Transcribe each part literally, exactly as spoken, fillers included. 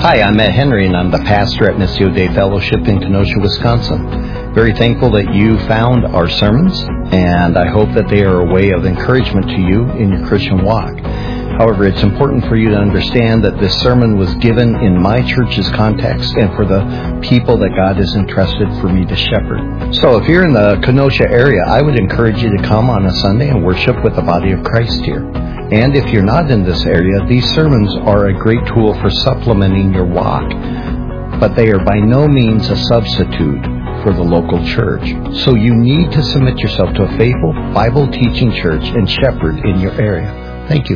Hi, I'm Matt Henry, and I'm the pastor at Missio Dei Fellowship in Kenosha, Wisconsin. Very thankful that you found our sermons, and I hope that they are a way of encouragement to you in your Christian walk. However, it's important for you to understand that this sermon was given in my church's context and for the people that God has entrusted for me to shepherd. So if you're in the Kenosha area, I would encourage you to come on a Sunday and worship with the body of Christ here. And if you're not in this area, these sermons are a great tool for supplementing your walk, but they are by no means a substitute for the local church. So you need to submit yourself to a faithful, Bible-teaching church and shepherd in your area. Thank you.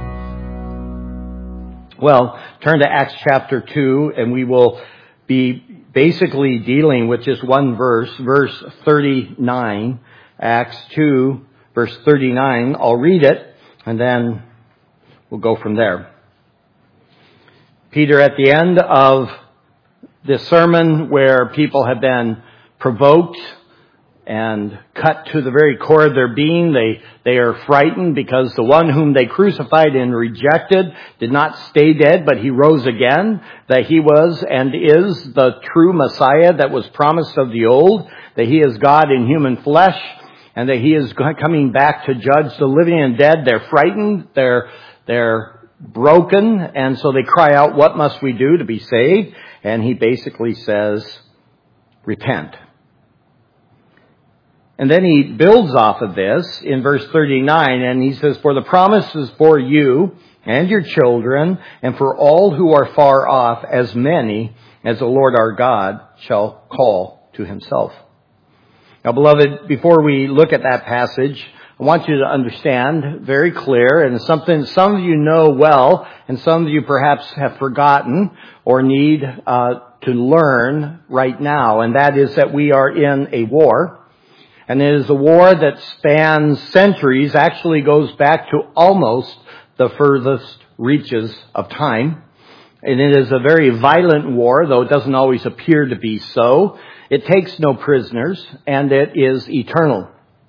Well, turn to Acts chapter two, and we will be basically dealing with just one verse, verse thirty-nine. Acts two, verse thirty-nine. I'll read it, and then we'll go from there. Peter, at the end of this sermon where people have been provoked and cut to the very core of their being, they, they are frightened because the one whom they crucified and rejected did not stay dead, but he rose again, that he was and is the true Messiah that was promised of the old, that he is God in human flesh, and that he is coming back to judge the living and dead. They're frightened, they're, they're broken, and so they cry out, what must we do to be saved? And he basically says, repent. And then he builds off of this in verse thirty-nine, and he says, for the promise is for you and your children, and for all who are far off, as many as the Lord our God shall call to himself. Now, beloved, before we look at that passage, I want you to understand very clear, and something some of you know well, and some of you perhaps have forgotten or need uh, to learn right now, and that is that we are in a war. And it is a war that spans centuries, actually goes back to almost the furthest reaches of time. And it is a very violent war, though it doesn't always appear to be so. It takes no prisoners, and it is eternal.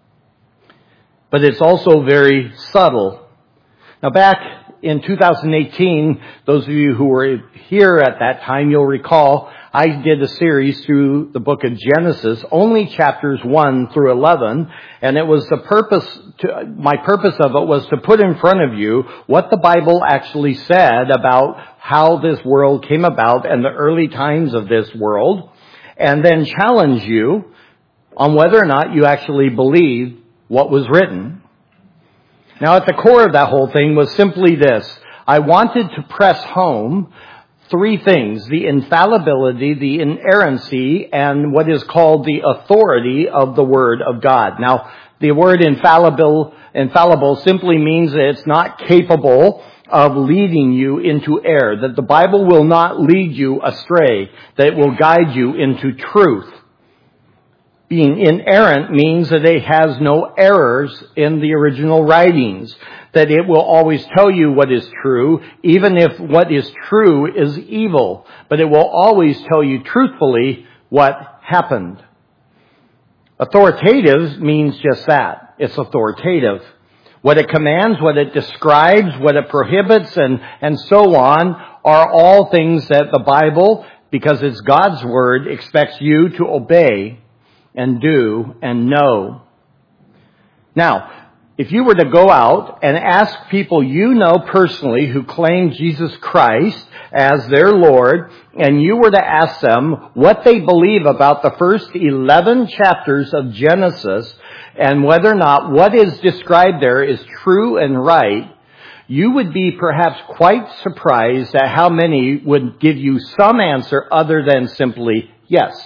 But it's also very subtle. Now, back in two thousand eighteen, those of you who were here at that time, you'll recall I did a series through the book of Genesis, only chapters one through eleven, and it was the purpose, to, my purpose of it was to put in front of you what the Bible actually said about how this world came about and the early times of this world, and then challenge you on whether or not you actually believe what was written. Now, at the core of that whole thing was simply this. I wanted to press home three things: the infallibility, the inerrancy, and what is called the authority of the Word of God. Now, the word infallible, infallible simply means that it's not capable of leading you into error, that the Bible will not lead you astray, that it will guide you into truth. Being inerrant means that it has no errors in the original writings, that it will always tell you what is true, even if what is true is evil, but it will always tell you truthfully what happened. Authoritative means just that. It's authoritative. What it commands, what it describes, what it prohibits, and, and so on are all things that the Bible, because it's God's Word, expects you to obey and do and know. Now, if you were to go out and ask people you know personally who claim Jesus Christ as their Lord, and you were to ask them what they believe about the first eleven chapters of Genesis and whether or not what is described there is true and right, you would be perhaps quite surprised at how many would give you some answer other than simply yes.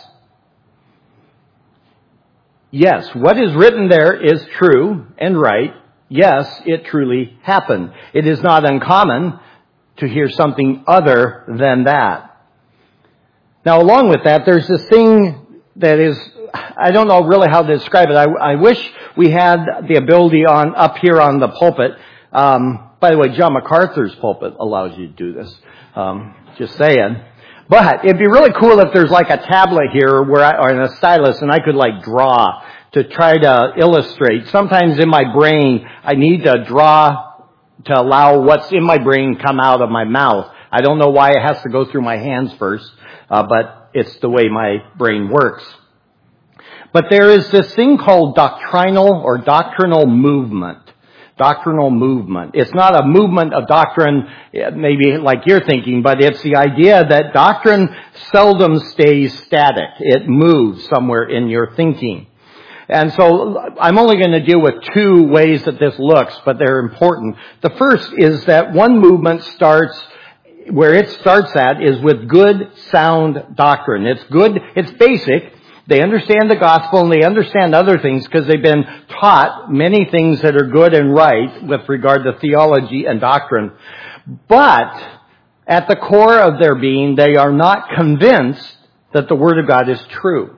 Yes, what is written there is true and right. Yes, it truly happened. It is not uncommon to hear something other than that. Now, along with that, there's this thing that is, I don't know really how to describe it. I, I wish we had the ability on up here on the pulpit. Um, by the way, John MacArthur's pulpit allows you to do this. Um, just saying. But it'd be really cool if there's like a tablet here where I, or a stylus, and I could like draw to try to illustrate. Sometimes in my brain, I need to draw to allow what's in my brain come out of my mouth. I don't know why it has to go through my hands first, uh, but it's the way my brain works. But there is this thing called doctrinal or doctrinal movement. Doctrinal movement. It's not a movement of doctrine, maybe like you're thinking, but it's the idea that doctrine seldom stays static. It moves somewhere in your thinking. And so I'm only going to deal with two ways that this looks, but they're important. The first is that one movement starts, where it starts at is with good, sound doctrine. It's good, it's basic. They understand the gospel and they understand other things because they've been taught many things that are good and right with regard to theology and doctrine. But at the core of their being, they are not convinced that the Word of God is true.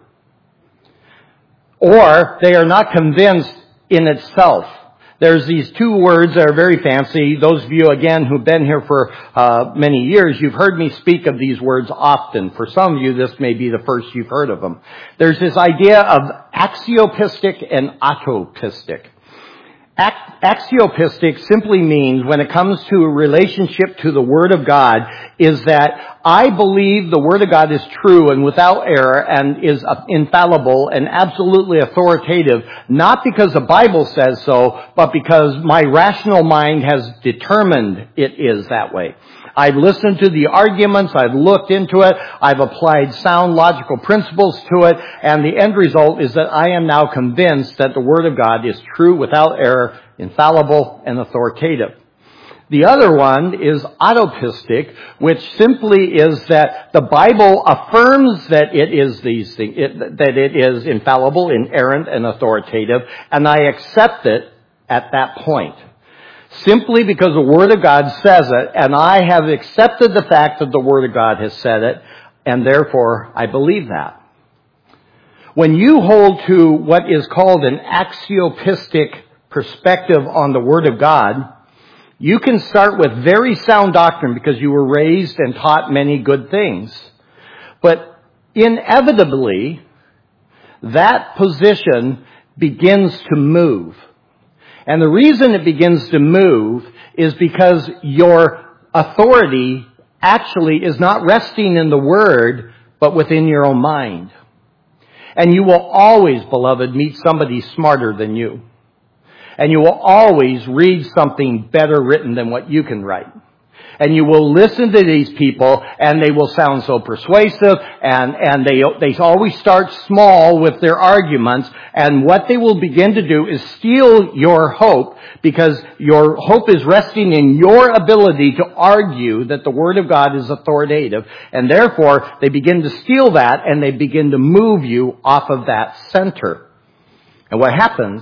Or they are not convinced in itself. There's these two words that are very fancy. Those of you, again, who've been here for uh, many years, you've heard me speak of these words often. For some of you, this may be the first you've heard of them. There's this idea of axiopistic and autopistic. Axiopistic simply means, when it comes to a relationship to the Word of God, is that I believe the Word of God is true and without error and is infallible and absolutely authoritative, not because the Bible says so, but because my rational mind has determined it is that way. I've listened to the arguments, I've looked into it, I've applied sound logical principles to it, and the end result is that I am now convinced that the Word of God is true, without error, infallible, and authoritative. The other one is autopistic, which simply is that the Bible affirms that it is these things, it, that it is infallible, inerrant, and authoritative, and I accept it at that point. Simply because the Word of God says it, and I have accepted the fact that the Word of God has said it, and therefore I believe that. When you hold to what is called an axiopistic perspective on the Word of God, you can start with very sound doctrine because you were raised and taught many good things. But inevitably, that position begins to move. And the reason it begins to move is because your authority actually is not resting in the Word, but within your own mind. And you will always, beloved, meet somebody smarter than you. And you will always read something better written than what you can write. And you will listen to these people, and they will sound so persuasive, and, and they, they always start small with their arguments, and what they will begin to do is steal your hope, because your hope is resting in your ability to argue that the Word of God is authoritative, and therefore they begin to steal that, and they begin to move you off of that center. And what happens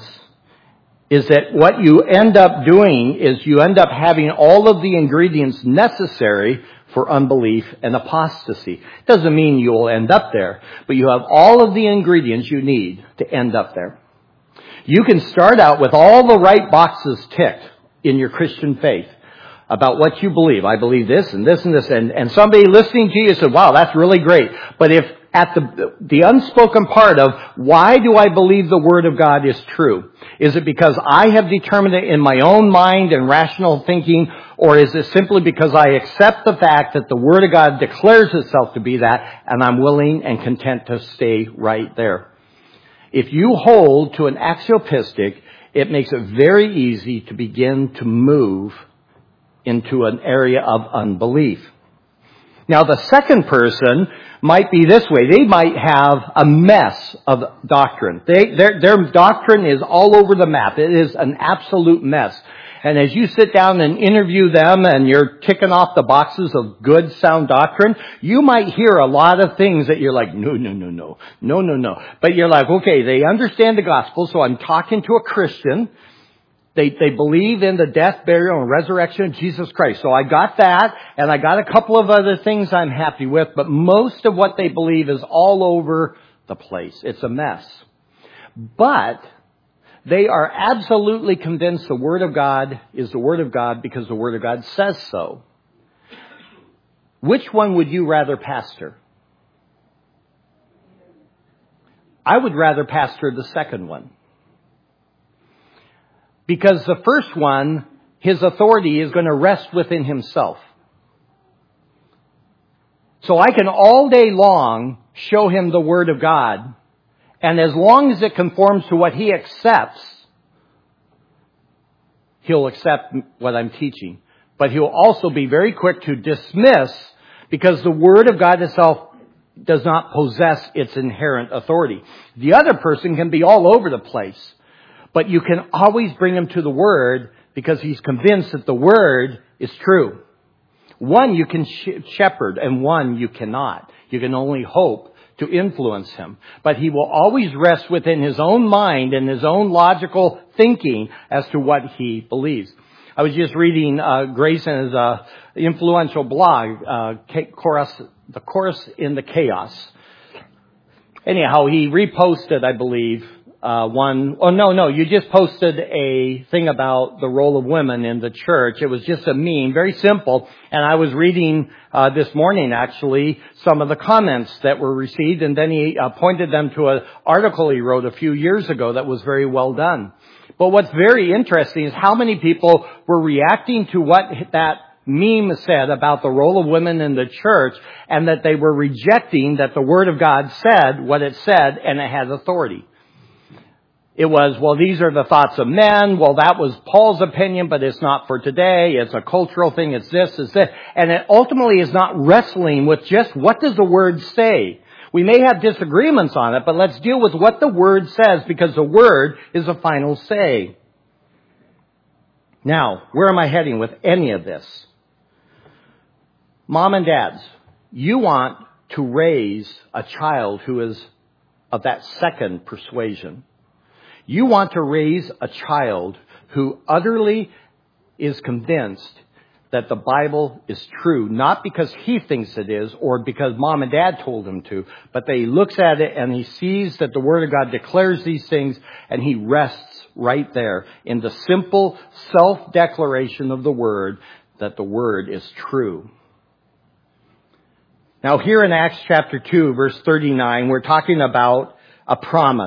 is that what you end up doing is you end up having all of the ingredients necessary for unbelief and apostasy. Doesn't mean you'll end up there, but you have all of the ingredients you need to end up there. You can start out with all the right boxes ticked in your Christian faith about what you believe. I believe this and this and this, and, and somebody listening to you said, wow, that's really great. But if at the, the unspoken part of why do I believe the Word of God is true? Is it because I have determined it in my own mind and rational thinking, or is it simply because I accept the fact that the Word of God declares itself to be that, and I'm willing and content to stay right there? If you hold to an axiopistic, it makes it very easy to begin to move into an area of unbelief. Now, the second person might be this way. They might have a mess of doctrine. They, their, their doctrine is all over the map. It is an absolute mess. And as you sit down and interview them and you're ticking off the boxes of good, sound doctrine, you might hear a lot of things that you're like, no, no, no, no, no, no, no. But you're like, okay, they understand the gospel, so I'm talking to a Christian. They, they believe in the death, burial, and resurrection of Jesus Christ. So I got that, and I got a couple of other things I'm happy with, but most of what they believe is all over the place. It's a mess. But they are absolutely convinced the Word of God is the Word of God because the Word of God says so. Which one would you rather pastor? I would rather pastor the second one. Because the first one, his authority is going to rest within himself. So I can all day long show him the Word of God. And as long as it conforms to what he accepts, he'll accept what I'm teaching. But he'll also be very quick to dismiss, because the Word of God itself does not possess its inherent authority. The other person can be all over the place, but you can always bring him to the Word because he's convinced that the Word is true. One you can shepherd and one you cannot. You can only hope to influence him. But he will always rest within his own mind and his own logical thinking as to what he believes. I was just reading uh, Grayson's uh, influential blog, uh, Chorus, The Chorus in the Chaos. Anyhow, he reposted, I believe, uh, one, oh no, no, you just posted a thing about the role of women in the church. It was just a meme, very simple. And I was reading uh, this morning, actually, some of the comments that were received, and then he uh, pointed them to an article he wrote a few years ago that was very well done. But what's very interesting is how many people were reacting to what that meme said about the role of women in the church, and that they were rejecting that the Word of God said what it said and it has authority. It was, well, these are the thoughts of men. Well, that was Paul's opinion, but it's not for today. It's a cultural thing. It's this, it's this. And it ultimately is not wrestling with just what does the Word say. We may have disagreements on it, but let's deal with what the Word says, because the Word is the final say. Now, where am I heading with any of this? Mom and dads, you want to raise a child who is of that second persuasion. You want to raise a child who utterly is convinced that the Bible is true, not because he thinks it is or because mom and dad told him to, but that he looks at it and he sees that the Word of God declares these things, and he rests right there in the simple self-declaration of the Word that the Word is true. Now here in Acts chapter two, verse thirty-nine, we're talking about a promise.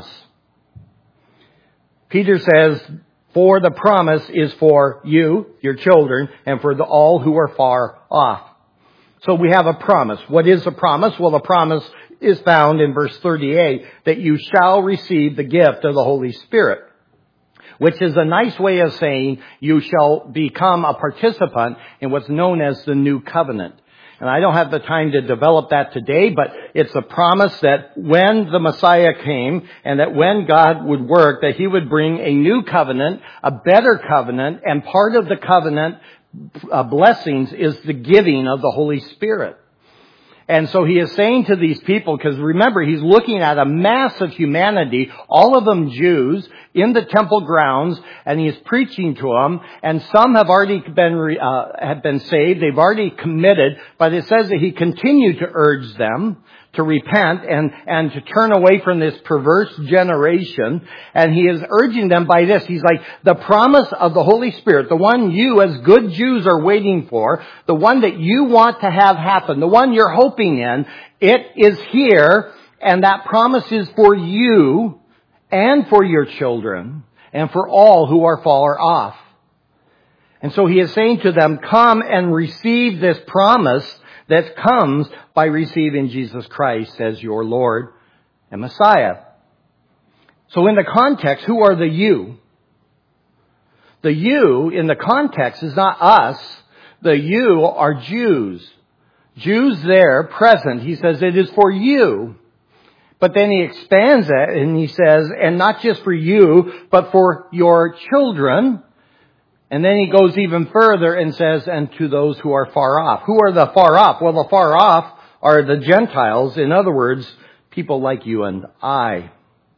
Peter says, for the promise is for you, your children, and for the, all who are far off. So we have a promise. What is a promise? Well, the promise is found in verse thirty-eight, that you shall receive the gift of the Holy Spirit, which is a nice way of saying you shall become a participant in what's known as the new covenant. And I don't have the time to develop that today, but it's a promise that when the Messiah came and that when God would work, that he would bring a new covenant, a better covenant, and part of the covenant uh, blessings is the giving of the Holy Spirit. And so he is saying to these people, because remember, he's looking at a mass of humanity, all of them Jews, in the temple grounds, and he is preaching to them, and some have already been uh, have been saved, they've already committed, but it says that he continued to urge them to repent and, and to turn away from this perverse generation. And he is urging them by this. He's like, the promise of the Holy Spirit, the one you as good Jews are waiting for, the one that you want to have happen, the one you're hoping in, it is here, and that promise is for you and for your children and for all who are far off. And so he is saying to them, come and receive this promise that comes by receiving Jesus Christ as your Lord and Messiah. So in the context, who are the you? The you in the context is not us. The you are Jews. Jews there present. He says it is for you. But then he expands that and he says, and not just for you, but for your children. And then he goes even further and says, and to those who are far off. Who are the far off? Well, the far off are the Gentiles. In other words, people like you and I.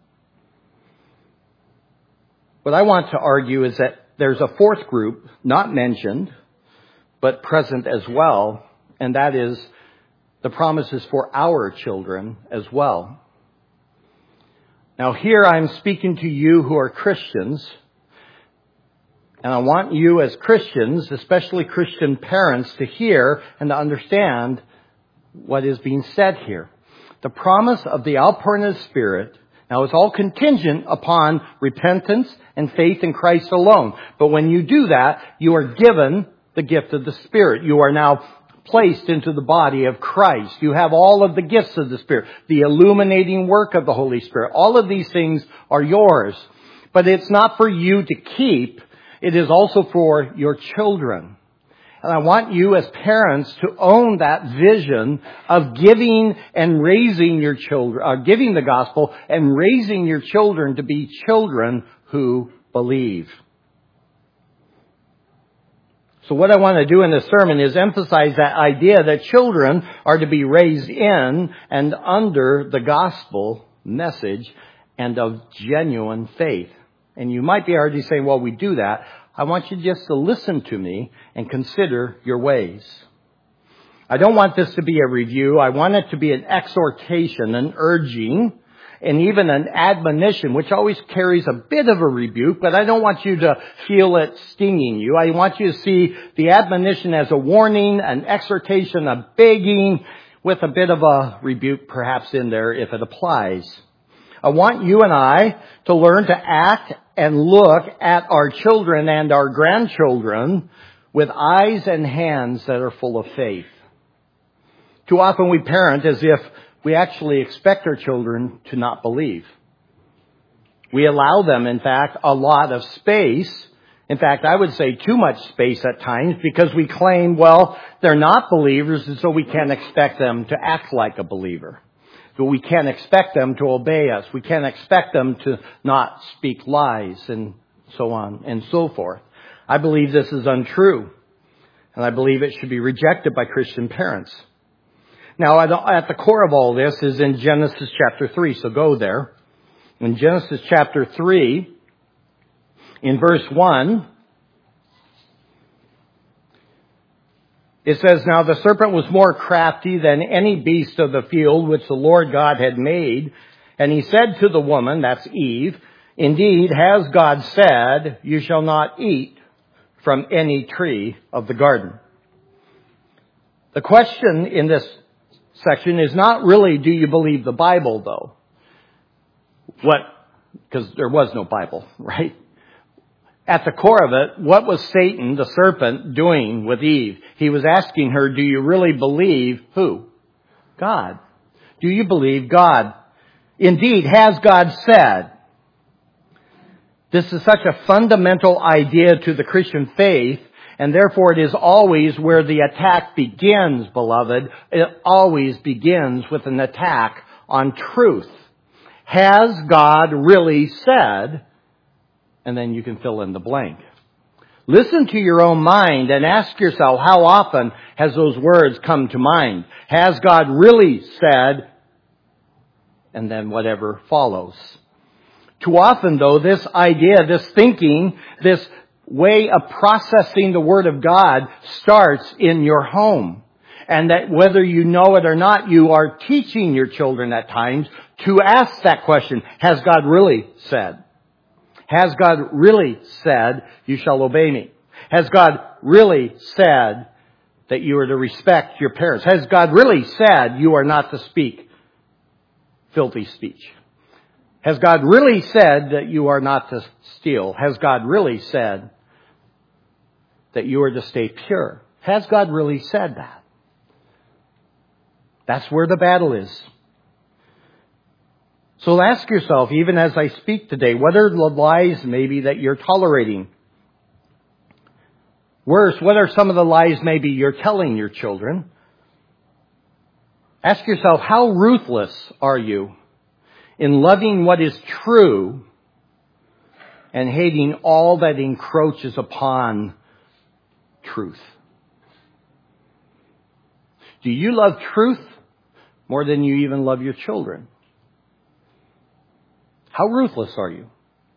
What I want to argue is that there's a fourth group, not mentioned, but present as well. And that is the promises for our children as well. Now here I'm speaking to you who are Christians. And I want you as Christians, especially Christian parents, to hear and to understand what is being said here. The promise of the outpouring of the Spirit, now it's all contingent upon repentance and faith in Christ alone. But when you do that, you are given the gift of the Spirit. You are now placed into the body of Christ. You have all of the gifts of the Spirit, the illuminating work of the Holy Spirit. All of these things are yours. But it's not for you to keep. It is also for your children. And I want you as parents to own that vision of giving and raising your children, uh, giving the gospel and raising your children to be children who believe. So what I want to do in this sermon is emphasize that idea that children are to be raised in and under the gospel message and of genuine faith. And you might be already saying, well, we do that. I want you just to listen to me and consider your ways. I don't want this to be a review. I want it to be an exhortation, an urging, and even an admonition, which always carries a bit of a rebuke, but I don't want you to feel it stinging you. I want you to see the admonition as a warning, an exhortation, a begging, with a bit of a rebuke perhaps in there if it applies. I want you and I to learn to act and look at our children and our grandchildren with eyes and hands that are full of faith. Too often we parent as if we actually expect our children to not believe. We allow them, in fact, a lot of space. In fact, I would say too much space at times because we claim, well, they're not believers, and so we can't expect them to act like a believer. So we can't expect them to obey us. We can't expect them to not speak lies and so on and so forth. I believe this is untrue, and I believe it should be rejected by Christian parents. Now, at the core of all this is in Genesis chapter three, so go there. In Genesis chapter three, in verse one, it says, "Now the serpent was more crafty than any beast of the field which the Lord God had made. And he said to the woman," that's Eve, "Indeed, has God said, you shall not eat from any tree of the garden." The question in this section is not really, do you believe the Bible, though? What? Because there was no Bible, right? At the core of it, what was Satan, the serpent, doing with Eve? He was asking her, do you really believe who? God. Do you believe God? Indeed, has God said? This is such a fundamental idea to the Christian faith, and therefore it is always where the attack begins, beloved. It always begins with an attack on truth. Has God really said? And then you can fill in the blank. Listen to your own mind and ask yourself, how often has those words come to mind? Has God really said? And then whatever follows. Too often, though, this idea, this thinking, this way of processing the Word of God starts in your home. And that whether you know it or not, you are teaching your children at times to ask that question, has God really said? Has God really said, you shall obey me? Has God really said that you are to respect your parents? Has God really said you are not to speak filthy speech? Has God really said that you are not to steal? Has God really said that you are to stay pure? Has God really said that? That's where the battle is. So ask yourself, even as I speak today, what are the lies maybe that you're tolerating? Worse, what are some of the lies maybe you're telling your children? Ask yourself, how ruthless are you in loving what is true and hating all that encroaches upon truth? Do you love truth more than you even love your children? How ruthless are you?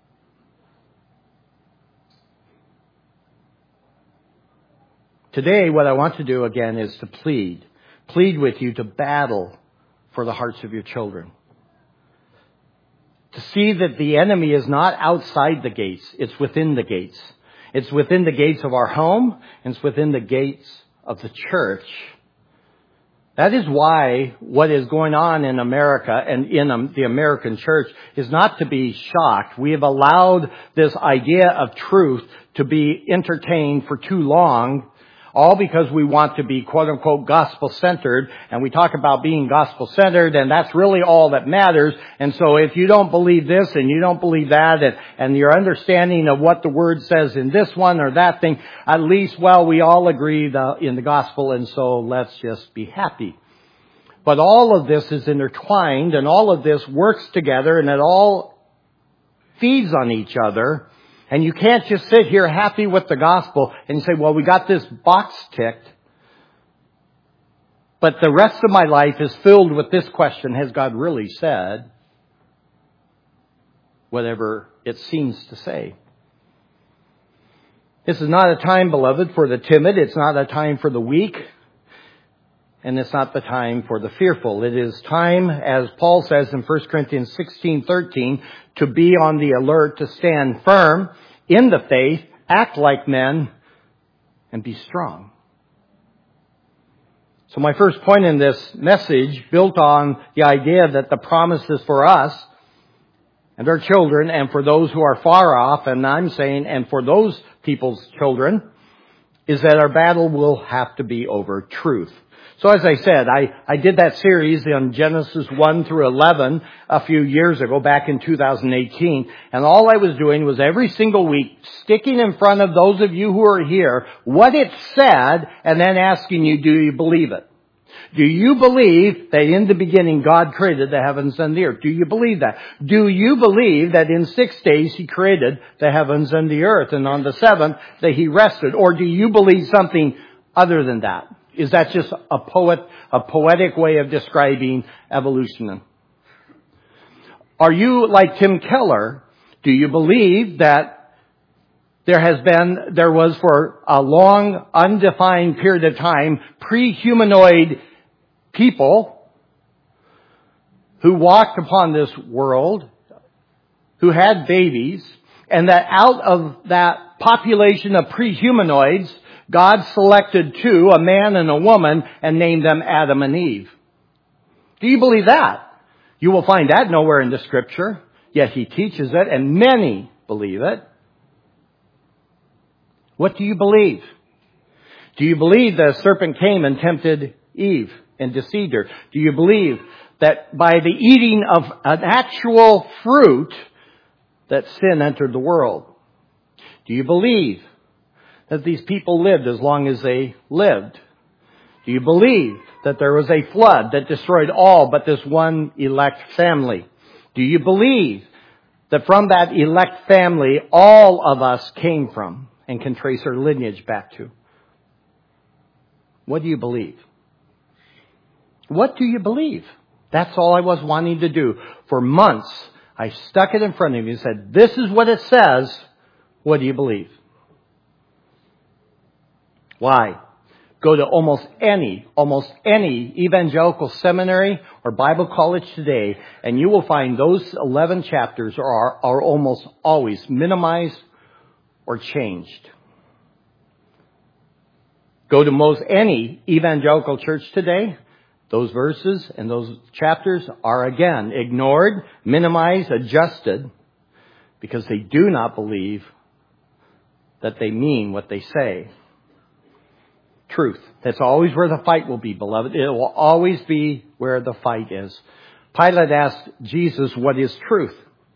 Today, what I want to do again is to plead. Plead with you to battle for the hearts of your children. To see that the enemy is not outside the gates, it's within the gates. It's within the gates of our home, and it's within the gates of the church. That is why what is going on in America and in the American church is not to be shocked. We have allowed this idea of truth to be entertained for too long. all because we want to be quote unquote gospel centered, and we talk about being gospel centered, and that's really all that matters. And so if you don't believe this and you don't believe that, and, and your understanding of what the word says in this one or that thing, at least, well, we all agree the, in the gospel, and so let's just be happy. But all of this is intertwined, and all of this works together, and it all feeds on each other. And you can't just sit here happy with the gospel and say, well, we got this box ticked, but the rest of my life is filled with this question: has God really said whatever it seems to say? This is not a time, beloved, for the timid. It's not a time for the weak. And it's not the time for the fearful. It is time, as Paul says in First Corinthians sixteen thirteen, to be on the alert, to stand firm in the faith, act like men, and be strong. So my first point in this message, built on the idea that the promise is for us and our children, and for those who are far off, and I'm saying, and for those people's children, is that our battle will have to be over truth. So as I said, I, I did that series on Genesis one through eleven a few years ago, back in two thousand eighteen. And all I was doing was every single week sticking in front of those of you who are here what it said, and then asking you, do you believe it? Do you believe that in the beginning God created the heavens and the earth? Do you believe that? Do you believe that in six days He created the heavens and the earth, and on the seventh that He rested? Or do you believe something other than that? Is that just a poet, a poetic way of describing evolution? Are you like Tim Keller? Do you believe that there has been, there was for a long, undefined period of time, pre-humanoid people who walked upon this world, who had babies, and that out of that population of pre-humanoids, God selected two, a man and a woman, and named them Adam and Eve? Do you believe that? You will find that nowhere in the Scripture, yet He teaches it, and many believe it. What do you believe? Do you believe the serpent came and tempted Eve and deceived her? Do you believe that by the eating of an actual fruit that sin entered the world? Do you believe that these people lived as long as they lived? Do you believe that there was a flood that destroyed all but this one elect family? Do you believe that from that elect family all of us came from and can trace our lineage back to? What do you believe? What do you believe? That's all I was wanting to do. For months, I stuck it in front of you and said, this is what it says. What do you believe? Why? Go to almost any, almost any evangelical seminary or Bible college today, and you will find those eleven chapters are, are almost always minimized or changed. Go to most any evangelical church today, those verses and those chapters are again ignored, minimized, adjusted, because they do not believe that they mean what they say. Truth. That's always where the fight will be, beloved. It will always be where the fight is. Pilate asked Jesus, what is truth?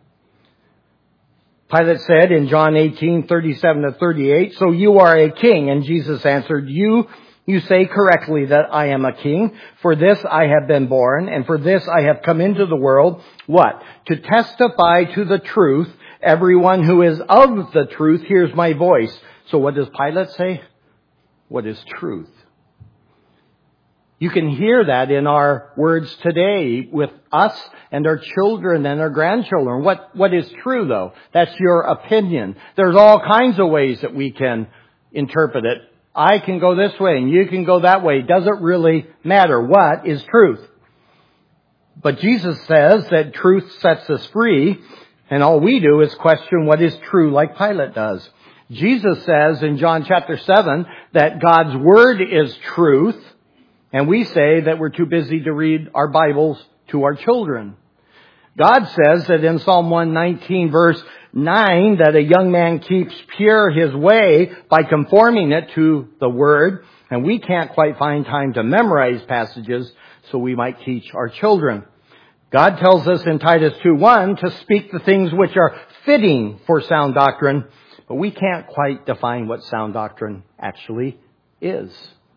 Pilate said in John eighteen, thirty-seven to thirty-eight, so you are a king. And Jesus answered, you, you say correctly that I am a king. For this I have been born, and for this I have come into the world. What? To testify to the truth. Everyone who is of the truth hears my voice. So what does Pilate say? What is truth? You can hear that in our words today with us and our children and our grandchildren. What, what is true, though? That's your opinion. There's all kinds of ways that we can interpret it. I can go this way and you can go that way. It doesn't really matter. What is truth? But Jesus says that truth sets us free, and all we do is question what is true, like Pilate does. Jesus says in John chapter seven that God's Word is truth, and we say that we're too busy to read our Bibles to our children. God says that in Psalm one nineteen verse nine that a young man keeps pure his way by conforming it to the Word. And we can't quite find time to memorize passages, so we might teach our children. God tells us in Titus two one to speak the things which are fitting for sound doctrine, but we can't quite define what sound doctrine actually is.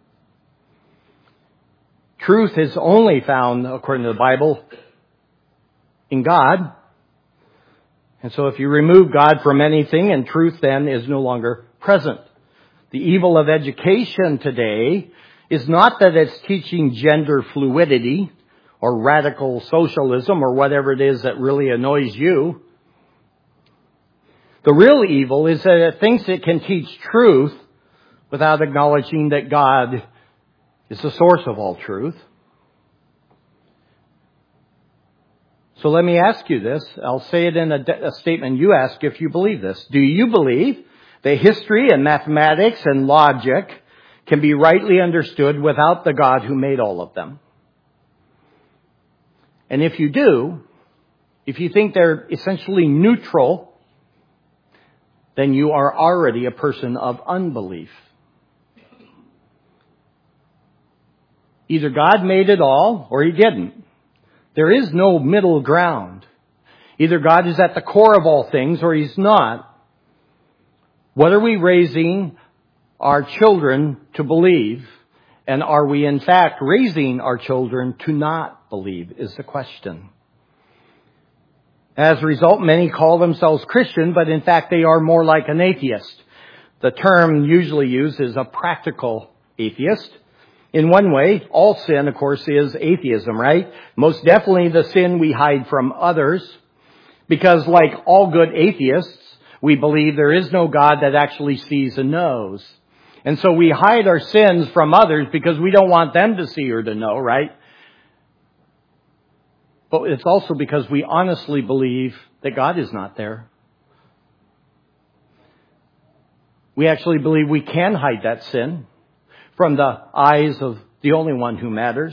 Truth is only found, according to the Bible, in God. And so if you remove God from anything, and truth then is no longer present. The evil of education today is not that it's teaching gender fluidity or radical socialism or whatever it is that really annoys you. The real evil is that it thinks it can teach truth without acknowledging that God is the source of all truth. So let me ask you this. I'll say it in a, de- a statement you ask if you believe this. Do you believe that history and mathematics and logic can be rightly understood without the God who made all of them? And if you do, if you think they're essentially neutral, then you are already a person of unbelief. Either God made it all or He didn't. There is no middle ground. Either God is at the core of all things or He's not. What are we raising our children to believe? And are we in fact raising our children to not believe is the question. As a result, many call themselves Christian, but in fact they are more like an atheist. The term usually used is a practical atheist. In one way, all sin, of course, is atheism, right? Most definitely the sin we hide from others. Because like all good atheists, we believe there is no God that actually sees and knows. And so we hide our sins from others because we don't want them to see or to know, right? But it's also because we honestly believe that God is not there. We actually believe we can hide that sin from the eyes of the only one who matters.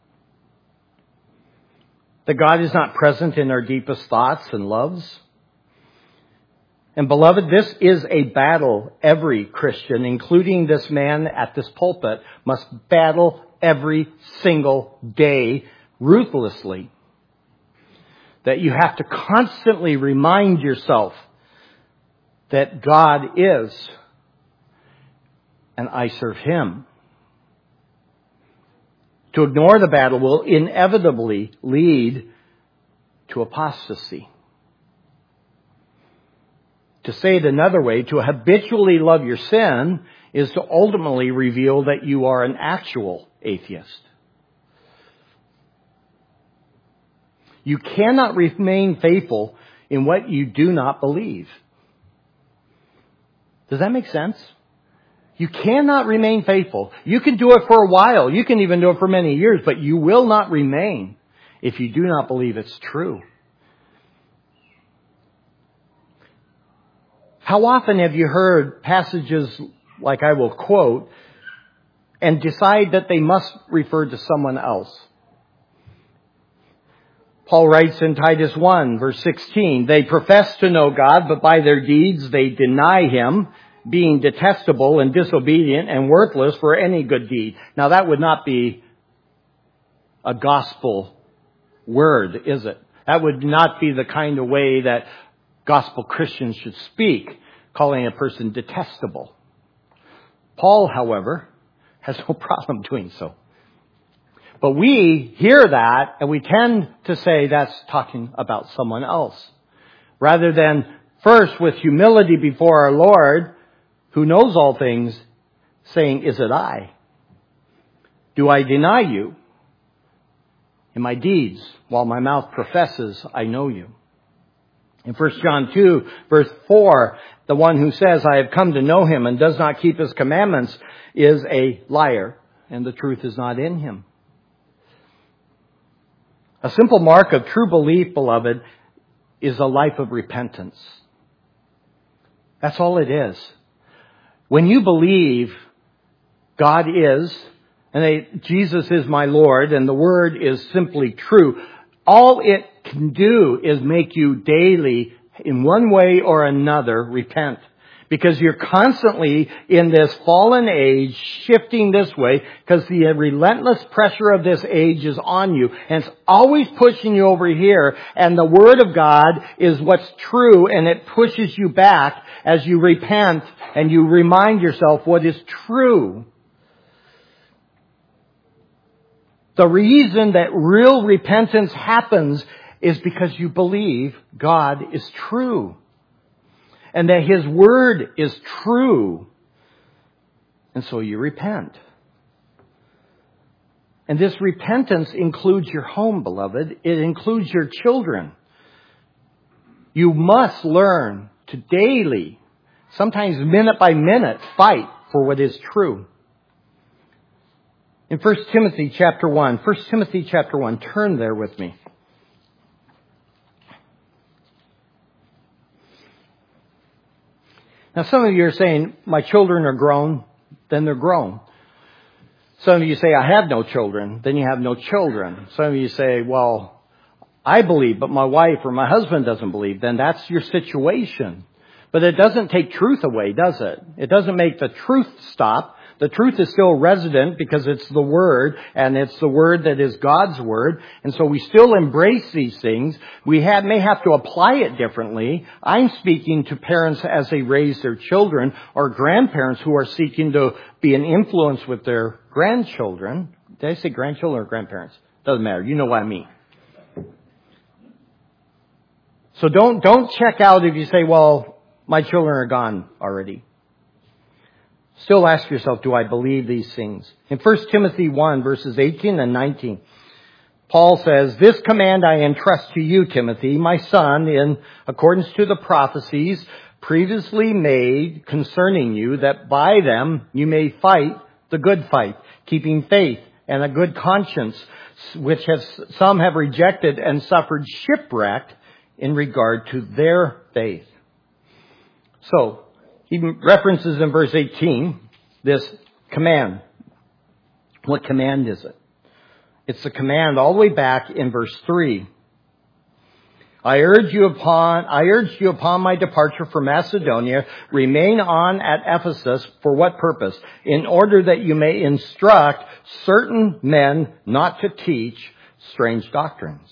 That God is not present in our deepest thoughts and loves. And beloved, this is a battle every Christian, including this man at this pulpit, must battle every single day ruthlessly. That you have to constantly remind yourself that God is and I serve Him. To ignore the battle will inevitably lead to apostasy. To say it another way, to habitually love your sin is to ultimately reveal that you are an actual atheist. You cannot remain faithful in what you do not believe. Does that make sense? You cannot remain faithful. You can do it for a while. You can even do it for many years, but you will not remain if you do not believe it's true. How often have you heard passages like I will quote and decide that they must refer to someone else? Paul writes in Titus one, verse sixteen, they profess to know God, but by their deeds they deny Him, being detestable and disobedient and worthless for any good deed. Now that would not be a gospel word, is it? That would not be the kind of way that gospel Christians should speak, calling a person detestable. Paul, however, has no problem doing so. But we hear that and we tend to say that's talking about someone else. Rather than first with humility before our Lord, who knows all things, saying, is it I? Do I deny you in my deeds while my mouth professes I know you? In First John two, verse four, the one who says, I have come to know Him and does not keep His commandments is a liar, and the truth is not in him. A simple mark of true belief, beloved, is a life of repentance. That's all it is. When you believe God is, and that Jesus is my Lord, and the Word is simply true, all it can do is make you daily in one way or another, repent. Because you're constantly in this fallen age, shifting this way, because the relentless pressure of this age is on you, and it's always pushing you over here, and the Word of God is what's true, and it pushes you back as you repent, and you remind yourself what is true. The reason that real repentance happens is because you believe God is true. And that His Word is true. And so you repent. And this repentance includes your home, beloved. It includes your children. You must learn to daily, sometimes minute by minute, fight for what is true. In First Timothy chapter one, First Timothy chapter one, turn there with me. Now, some of you are saying, my children are grown, then they're grown. Some of you say, I have no children, then you have no children. Some of you say, well, I believe, but my wife or my husband doesn't believe. Then that's your situation. But it doesn't take truth away, does it? It doesn't make the truth stop. The truth is still resident because it's the Word, and it's the Word that is God's Word. And so we still embrace these things. We have, may have to apply it differently. I'm speaking to parents as they raise their children, or grandparents who are seeking to be an influence with their grandchildren. Did I say grandchildren or grandparents? Doesn't matter. You know what I mean. So don't, don't check out if you say, well, my children are gone already. Still ask yourself, do I believe these things? In First Timothy one, verses eighteen and nineteen, Paul says, this command I entrust to you, Timothy, my son, in accordance to the prophecies previously made concerning you, that by them you may fight the good fight, keeping faith and a good conscience, which has, some have rejected and suffered shipwreck in regard to their faith. So, he references in verse eighteen this command. What command is it? It's the command all the way back in verse three. I urge you upon, I urge you upon my departure from Macedonia, remain on at Ephesus. For what purpose? In order that you may instruct certain men not to teach strange doctrines.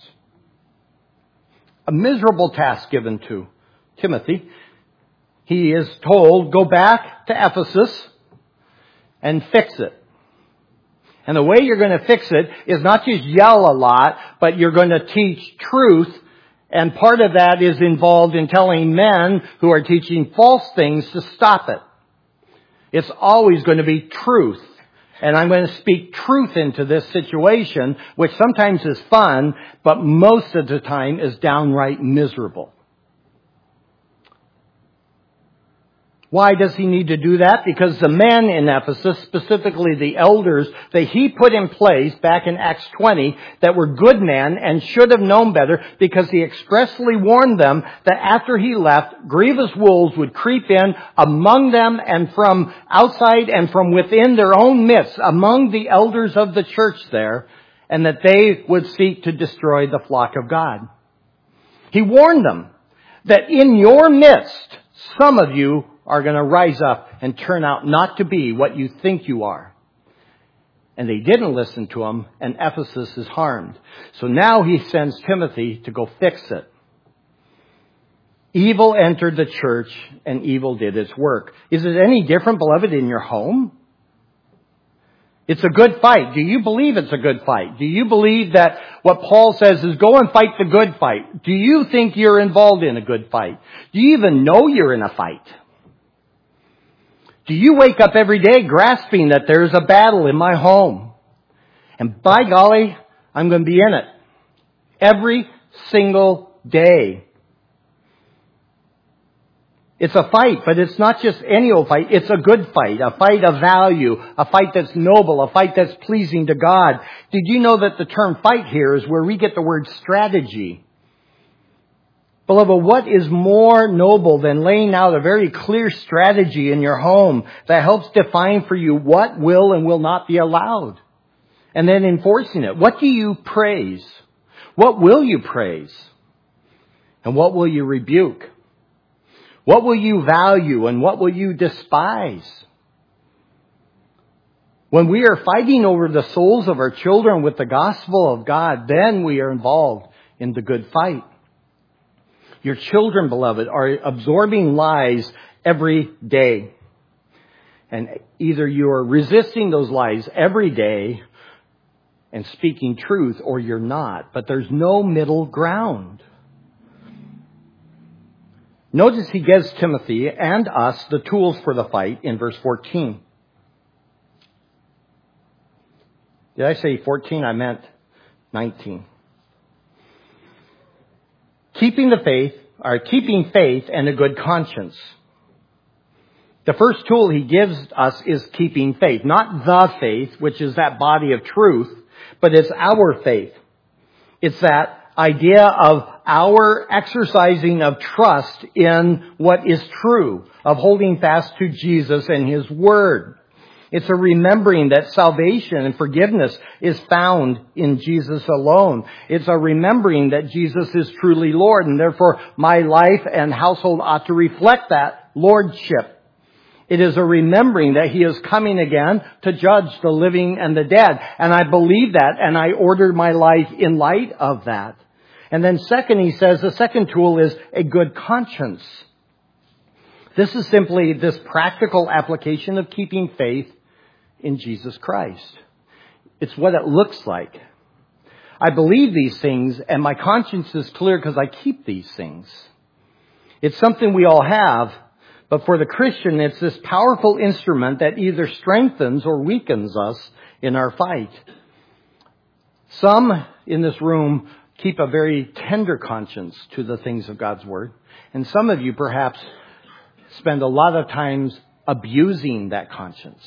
A miserable task given to Timothy. He is told, go back to Ephesus and fix it. And the way you're going to fix it is not just yell a lot, but you're going to teach truth. And part of that is involved in telling men who are teaching false things to stop it. It's always going to be truth. And I'm going to speak truth into this situation, which sometimes is fun, but most of the time is downright miserable. Why does he need to do that? Because the men in Ephesus, specifically the elders that he put in place back in Acts twenty, that were good men and should have known better, because he expressly warned them that after he left, grievous wolves would creep in among them and from outside and from within their own midst, among the elders of the church there, and that they would seek to destroy the flock of God. He warned them that in your midst, some of you are going to rise up and turn out not to be what you think you are. And they didn't listen to him, and Ephesus is harmed. So now he sends Timothy to go fix it. Evil entered the church, and evil did its work. Is it any different, beloved, in your home? It's a good fight. Do you believe it's a good fight? Do you believe that what Paul says is go and fight the good fight? Do you think you're involved in a good fight? Do you even know you're in a fight? Do you wake up every day grasping that there's a battle in my home? And by golly, I'm going to be in it. Every single day. It's a fight, but it's not just any old fight. It's a good fight, a fight of value, a fight that's noble, a fight that's pleasing to God. Did you know that the term fight here is where we get the word strategy? Beloved, what is more noble than laying out a very clear strategy in your home that helps define for you what will and will not be allowed? And then enforcing it. What do you praise? What will you praise? And what will you rebuke? What will you value and what will you despise? When we are fighting over the souls of our children with the gospel of God, then we are involved in the good fight. Your children, beloved, are absorbing lies every day. And either you are resisting those lies every day and speaking truth, or you're not. But there's no middle ground. Notice he gives Timothy and us the tools for the fight in verse fourteen. Did I say fourteen? I meant nineteen. Keeping the faith, or keeping faith and a good conscience. The first tool he gives us is keeping faith. Not the faith, which is that body of truth, but it's our faith. It's that idea of our exercising of trust in what is true, of holding fast to Jesus and His Word. It's a remembering that salvation and forgiveness is found in Jesus alone. It's a remembering that Jesus is truly Lord, and therefore my life and household ought to reflect that lordship. It is a remembering that He is coming again to judge the living and the dead. And I believe that, and I ordered my life in light of that. And then second, he says, the second tool is a good conscience. This is simply this practical application of keeping faith in Jesus Christ. It's what it looks like. I believe these things, and my conscience is clear because I keep these things. It's something we all have, but for the Christian, it's this powerful instrument that either strengthens or weakens us in our fight. Some in this room keep a very tender conscience to the things of God's Word, and some of you perhaps spend a lot of times abusing that conscience.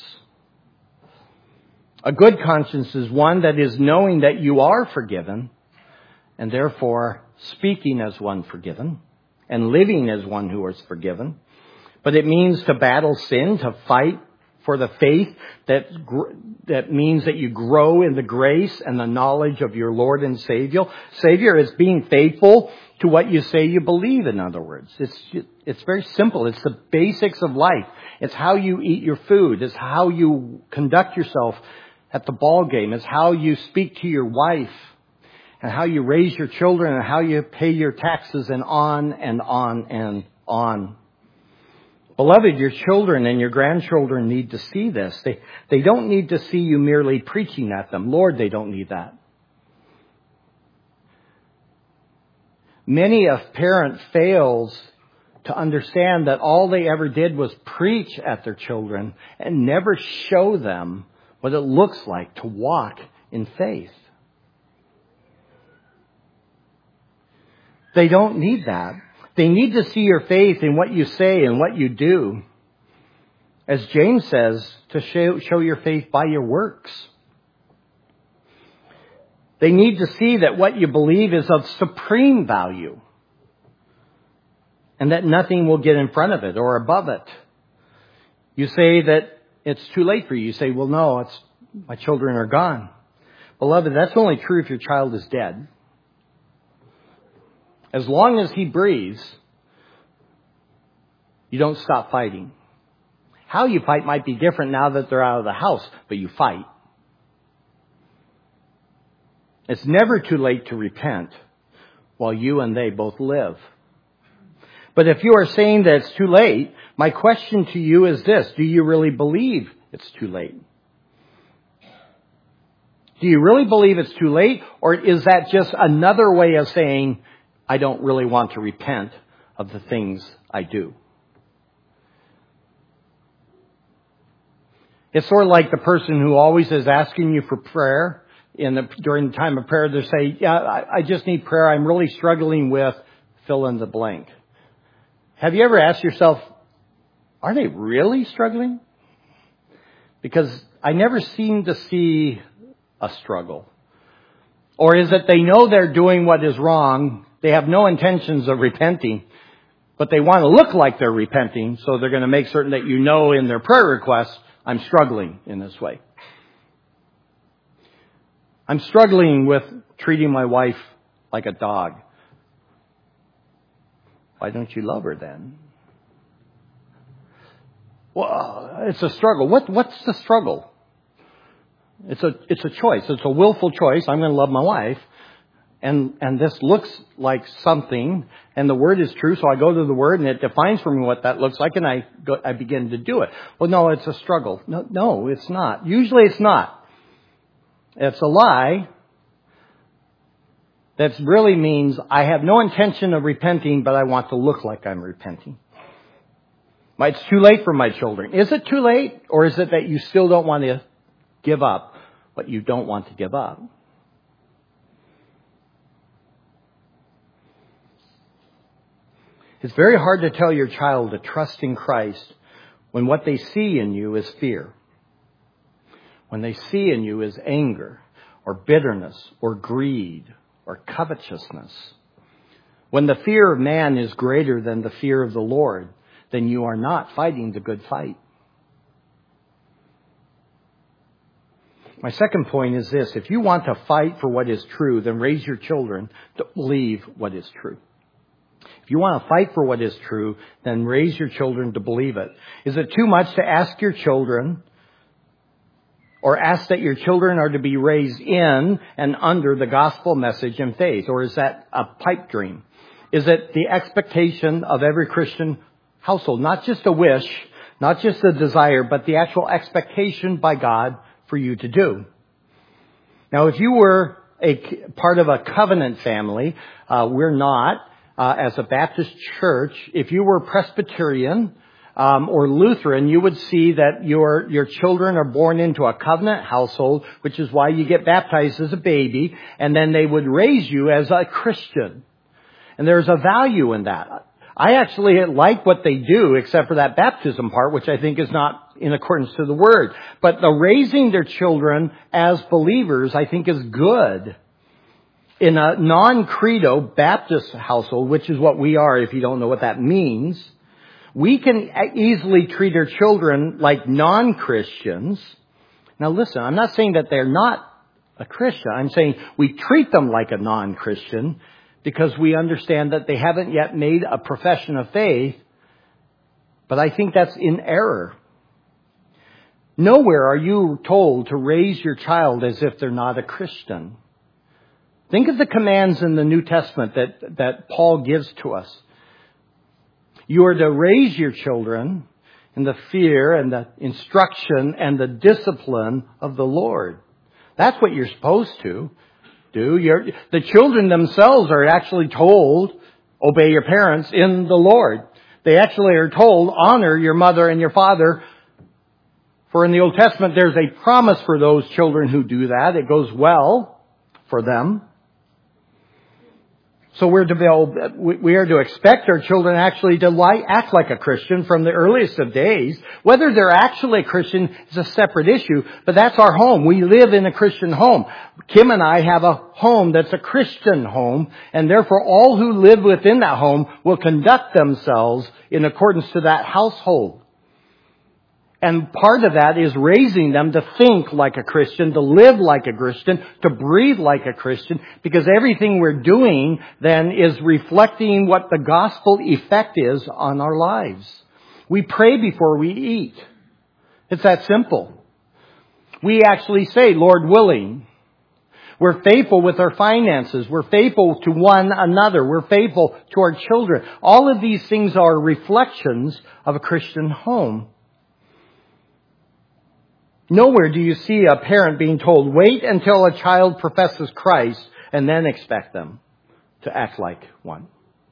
A good conscience is one that is knowing that you are forgiven and therefore speaking as one forgiven and living as one who is forgiven. But it means to battle sin, to fight for the faith that that means that you grow in the grace and the knowledge of your Lord and Savior. Savior is being faithful to what you say you believe, in other words. It's it's very simple. It's the basics of life. It's how you eat your food. It's how you conduct yourself at the ball game. It's how you speak to your wife and how you raise your children and how you pay your taxes, and on and on and on. Beloved, your children and your grandchildren need to see this. They, they don't need to see you merely preaching at them. Lord, they don't need that. Many a parent fails to understand that all they ever did was preach at their children and never show them what it looks like to walk in faith. They don't need that. They need to see your faith in what you say and what you do. As James says, to show, show your faith by your works. They need to see that what you believe is of supreme value and that nothing will get in front of it or above it. You say that it's too late for you. You say, well, no, it's my children are gone. Beloved, that's only true if your child is dead. As long as he breathes, you don't stop fighting. How you fight might be different now that they're out of the house, but you fight. It's never too late to repent while you and they both live. But if you are saying that it's too late, my question to you is this: do you really believe it's too late? Do you really believe it's too late? Or is that just another way of saying, I don't really want to repent of the things I do? It's sort of like the person who always is asking you for prayer. In the, during the time of prayer, they say, yeah, I, I just need prayer. I'm really struggling with fill in the blank. Have you ever asked yourself, are they really struggling? Because I never seem to see a struggle. Or is it they know they're doing what is wrong, they have no intentions of repenting, but they want to look like they're repenting, so they're going to make certain that you know in their prayer request, I'm struggling in this way. I'm struggling with treating my wife like a dog. Why don't you love her then? Well, it's a struggle. What, what's the struggle? It's a, it's a choice. It's a willful choice. I'm going to love my wife. And, and this looks like something, and the Word is true, so I go to the Word, and it defines for me what that looks like, and I go, I begin to do it. Well, no, it's a struggle. No, no, it's not. Usually it's not. It's a lie that really means I have no intention of repenting, but I want to look like I'm repenting. It's too late for my children. Is it too late, or is it that you still don't want to give up what you don't want to give up? It's very hard to tell your child to trust in Christ when what they see in you is fear. When they see in you is anger or bitterness or greed or covetousness. When the fear of man is greater than the fear of the Lord, then you are not fighting the good fight. My second point is this. If you want to fight for what is true, then raise your children to believe what is true. If you want to fight for what is true, then raise your children to believe it. Is it too much to ask your children or ask that your children are to be raised in and under the gospel message and faith? Or is that a pipe dream? Is it the expectation of every Christian household? Not just a wish, not just a desire, but the actual expectation by God for you to do. Now, if you were a part of a covenant family, uh, we're not. Uh, as a Baptist church, if you were Presbyterian um, or Lutheran, you would see that your your children are born into a covenant household, which is why you get baptized as a baby, and then they would raise you as a Christian. And there's a value in that. I actually like what they do, except for that baptism part, which I think is not in accordance to the Word. But the raising their children as believers, I think, is good. In a non-credo Baptist household, which is what we are if you don't know what that means, we can easily treat our children like non-Christians. Now listen, I'm not saying that they're not a Christian. I'm saying we treat them like a non-Christian because we understand that they haven't yet made a profession of faith. But I think that's in error. Nowhere are you told to raise your child as if they're not a Christian. Think of the commands in the New Testament that, that Paul gives to us. You are to raise your children in the fear and the instruction and the discipline of the Lord. That's what you're supposed to do. You're, the children themselves are actually told, obey your parents in the Lord. They actually are told, honor your mother and your father. For in the Old Testament, there's a promise for those children who do that. It goes well for them. So we're to be, we are to expect our children actually to like, act like a Christian from the earliest of days. Whether they're actually a Christian is a separate issue, but that's our home. We live in a Christian home. Kim and I have a home that's a Christian home, and therefore all who live within that home will conduct themselves in accordance to that household. And part of that is raising them to think like a Christian, to live like a Christian, to breathe like a Christian, because everything we're doing then is reflecting what the gospel effect is on our lives. We pray before we eat. It's that simple. We actually say, Lord willing. We're faithful with our finances. We're faithful to one another. We're faithful to our children. All of these things are reflections of a Christian home. Nowhere do you see a parent being told, wait until a child professes Christ and then expect them to act like one.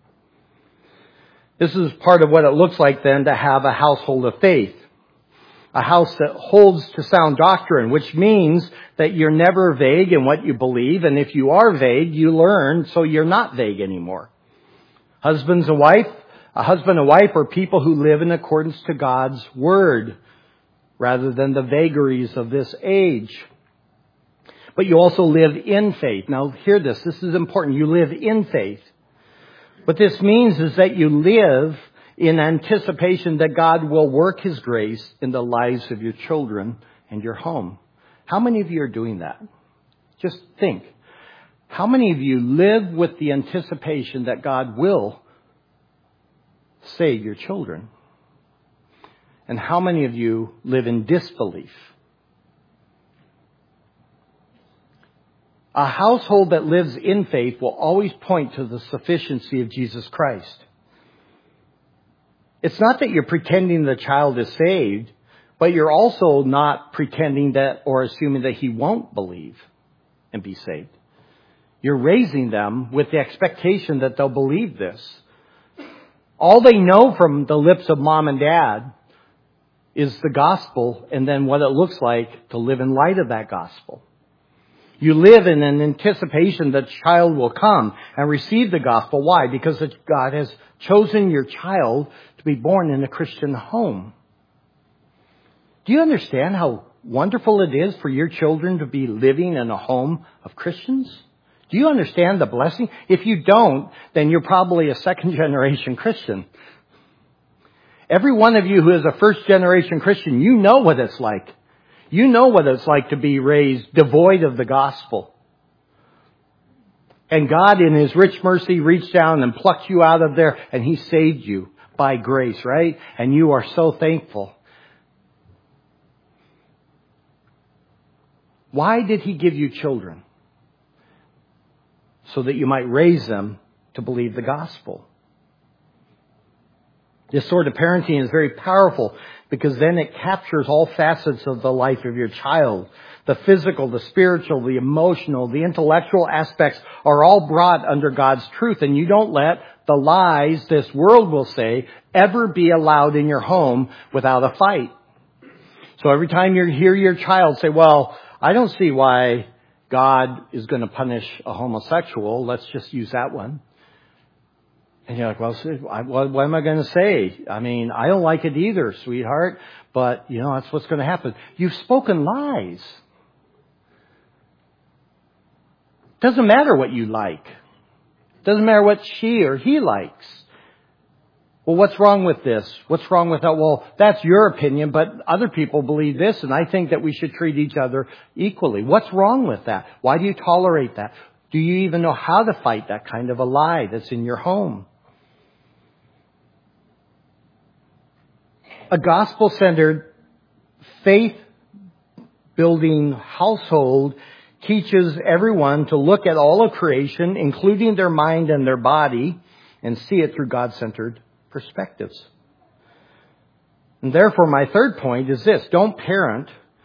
This is part of what it looks like then to have a household of faith. A house that holds to sound doctrine, which means that you're never vague in what you believe. And if you are vague, you learn so you're not vague anymore. Husbands and wife, a husband and wife are people who live in accordance to God's Word, rather than the vagaries of this age. But you also live in faith. Now hear this, this is important. You live in faith. What this means is that you live in anticipation that God will work His grace in the lives of your children and your home. How many of you are doing that? Just think. How many of you live with the anticipation that God will save your children? And how many of you live in disbelief? A household that lives in faith will always point to the sufficiency of Jesus Christ. It's not that you're pretending the child is saved, but you're also not pretending that or assuming that he won't believe and be saved. You're raising them with the expectation that they'll believe this. All they know from the lips of mom and dad is the gospel and then what it looks like to live in light of that gospel. You live in an anticipation that child will come and receive the gospel. Why? Because God has chosen your child to be born in a Christian home. Do you understand how wonderful it is for your children to be living in a home of Christians? Do you understand the blessing? If you don't, then you're probably a second generation Christian. Every one of you who is a first generation Christian, you know what it's like. You know what it's like to be raised devoid of the gospel. And God in His rich mercy reached down and plucked you out of there and He saved you by grace, right? And you are so thankful. Why did He give you children? So that you might raise them to believe the gospel. This sort of parenting is very powerful because then it captures all facets of the life of your child. The physical, the spiritual, the emotional, the intellectual aspects are all brought under God's truth. And you don't let the lies this world will say ever be allowed in your home without a fight. So every time you hear your child say, well, I don't see why God is going to punish a homosexual. Let's just use that one. And you're like, well, what am I going to say? I mean, I don't like it either, sweetheart. But, you know, that's what's going to happen. You've spoken lies. Doesn't matter what you like. Doesn't matter what she or he likes. Well, what's wrong with this? What's wrong with that? Well, that's your opinion, but other people believe this, and I think that we should treat each other equally. What's wrong with that? Why do you tolerate that? Do you even know how to fight that kind of a lie that's in your home? A gospel-centered, faith-building household teaches everyone to look at all of creation, including their mind and their body, and see it through God-centered perspectives. And therefore, my third point is this. Don't parent,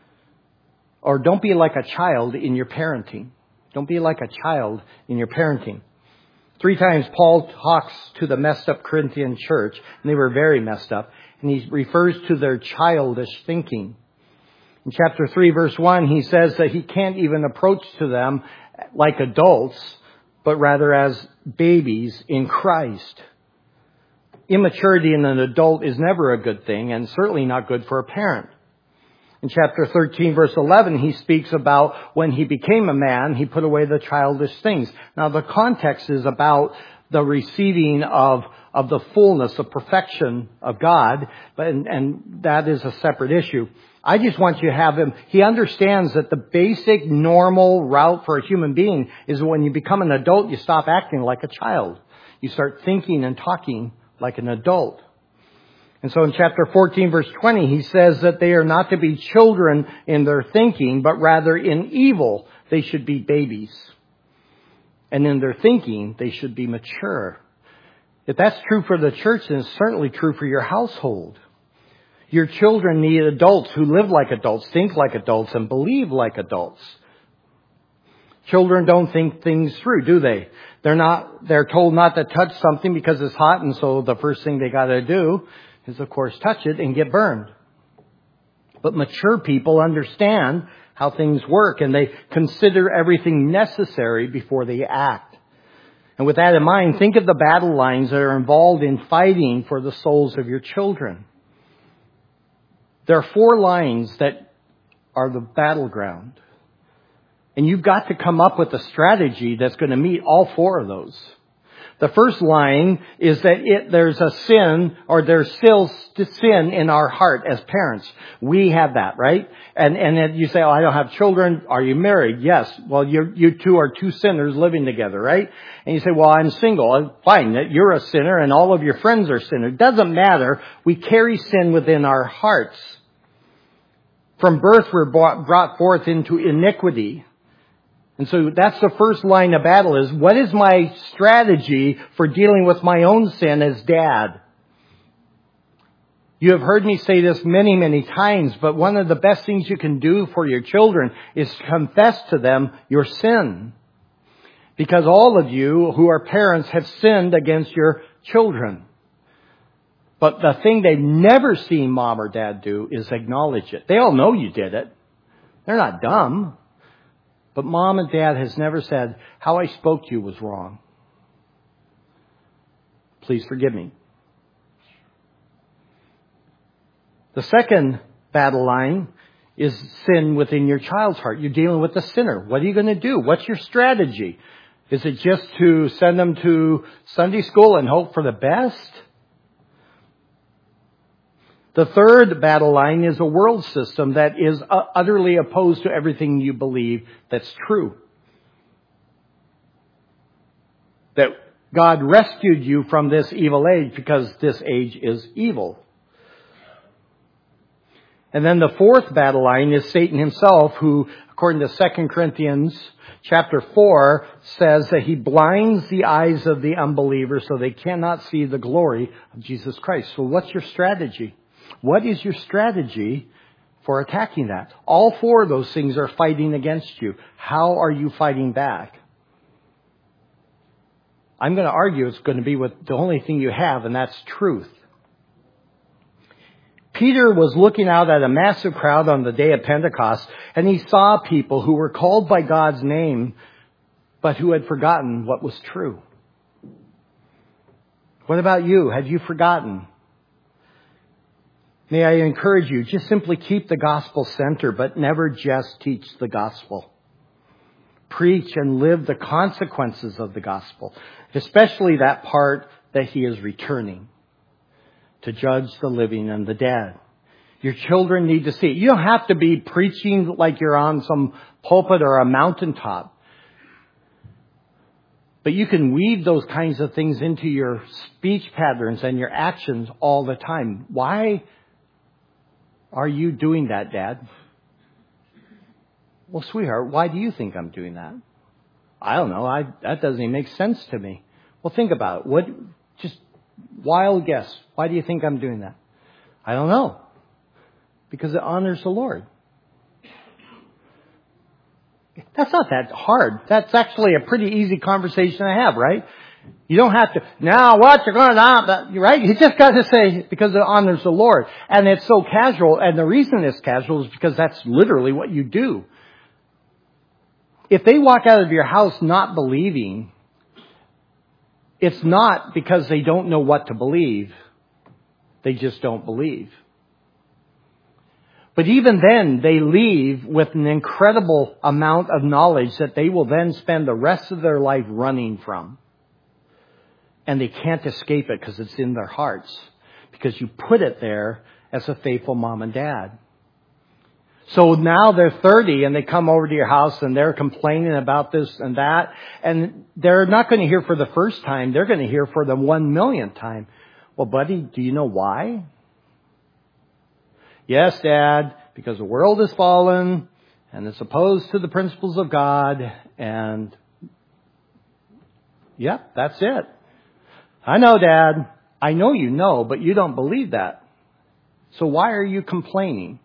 or don't be like a child in your parenting. Don't be like a child in your parenting. Three times Paul talks to the messed up Corinthian church, and they were very messed up, and he refers to their childish thinking. In chapter three, verse one, he says that he can't even approach to them like adults, but rather as babies in Christ. Immaturity in an adult is never a good thing, and certainly not good for a parent. In chapter thirteen, verse eleven, he speaks about when he became a man, he put away the childish things. Now, the context is about the receiving of, of the fullness, the perfection of God, but, and, and that is a separate issue. I just want you to have him, he understands that the basic normal route for a human being is when you become an adult, you stop acting like a child. You start thinking and talking like an adult. And so in chapter fourteen, verse twenty, he says that they are not to be children in their thinking, but rather in evil they should be babies. And in their thinking, they should be mature. If that's true for the church, then it's certainly true for your household. Your children need adults who live like adults, think like adults, and believe like adults. Children don't think things through, do they? They're not, they're told not to touch something because it's hot, and so the first thing they gotta do is, of course, touch it and get burned. But mature people understand how things work, and they consider everything necessary before they act. And with that in mind, think of the battle lines that are involved in fighting for the souls of your children. There are four lines that are the battleground. And you've got to come up with a strategy that's going to meet all four of those. The first line is that it, there's a sin, or there's still sin in our heart as parents. We have that, right? And and then you say, oh, I don't have children. Are you married? Yes. Well, you you two are two sinners living together, right? And you say, well, I'm single. Fine, you're a sinner and all of your friends are sinners. It doesn't matter. We carry sin within our hearts. From birth, we're brought forth into iniquity. And so that's the first line of battle is, what is my strategy for dealing with my own sin as dad? You have heard me say this many, many times, but one of the best things you can do for your children is confess to them your sin. Because all of you who are parents have sinned against your children. But the thing they've never seen mom or dad do is acknowledge it. They all know you did it. They're not dumb. But mom and dad has never said, how I spoke to you was wrong. Please forgive me. The second battle line is sin within your child's heart. You're dealing with the sinner. What are you going to do? What's your strategy? Is it just to send them to Sunday school and hope for the best? The third battle line is a world system that is utterly opposed to everything you believe that's true. That God rescued you from this evil age because this age is evil. And then the fourth battle line is Satan himself, who, according to Second Corinthians chapter four, says that he blinds the eyes of the unbelievers so they cannot see the glory of Jesus Christ. So what's your strategy? What is your strategy for attacking that? All four of those things are fighting against you. How are you fighting back? I'm going to argue it's going to be with the only thing you have, and that's truth. Peter was looking out at a massive crowd on the day of Pentecost, and he saw people who were called by God's name, but who had forgotten what was true. What about you? Have you forgotten? May I encourage you, just simply keep the gospel center, but never just teach the gospel. Preach and live the consequences of the gospel, especially that part that he is returning to judge the living and the dead. Your children need to see it. You don't have to be preaching like you're on some pulpit or a mountaintop. But you can weave those kinds of things into your speech patterns and your actions all the time. Why are you doing that, Dad? Well, sweetheart, why do you think I'm doing that? I don't know. I, that doesn't even make sense to me. Well, think about it. What, just wild guess. Why do you think I'm doing that? I don't know. Because it honors the Lord. That's not that hard. That's actually a pretty easy conversation to have, right? You don't have to, now what, you're going to, right? You just got to say, because it honors the Lord. And it's so casual, and the reason it's casual is because that's literally what you do. If they walk out of your house not believing, it's not because they don't know what to believe. They just don't believe. But even then, they leave with an incredible amount of knowledge that they will then spend the rest of their life running from. And they can't escape it because it's in their hearts. Because you put it there as a faithful mom and dad. So now they're thirty and they come over to your house and they're complaining about this and that. And they're not going to hear for the first time. They're going to hear for the one millionth time. Well, buddy, do you know why? Yes, Dad, because the world has fallen and it's opposed to the principles of God. And yep, that's it. I know, Dad. I know you know, but you don't believe that. So why are you complaining?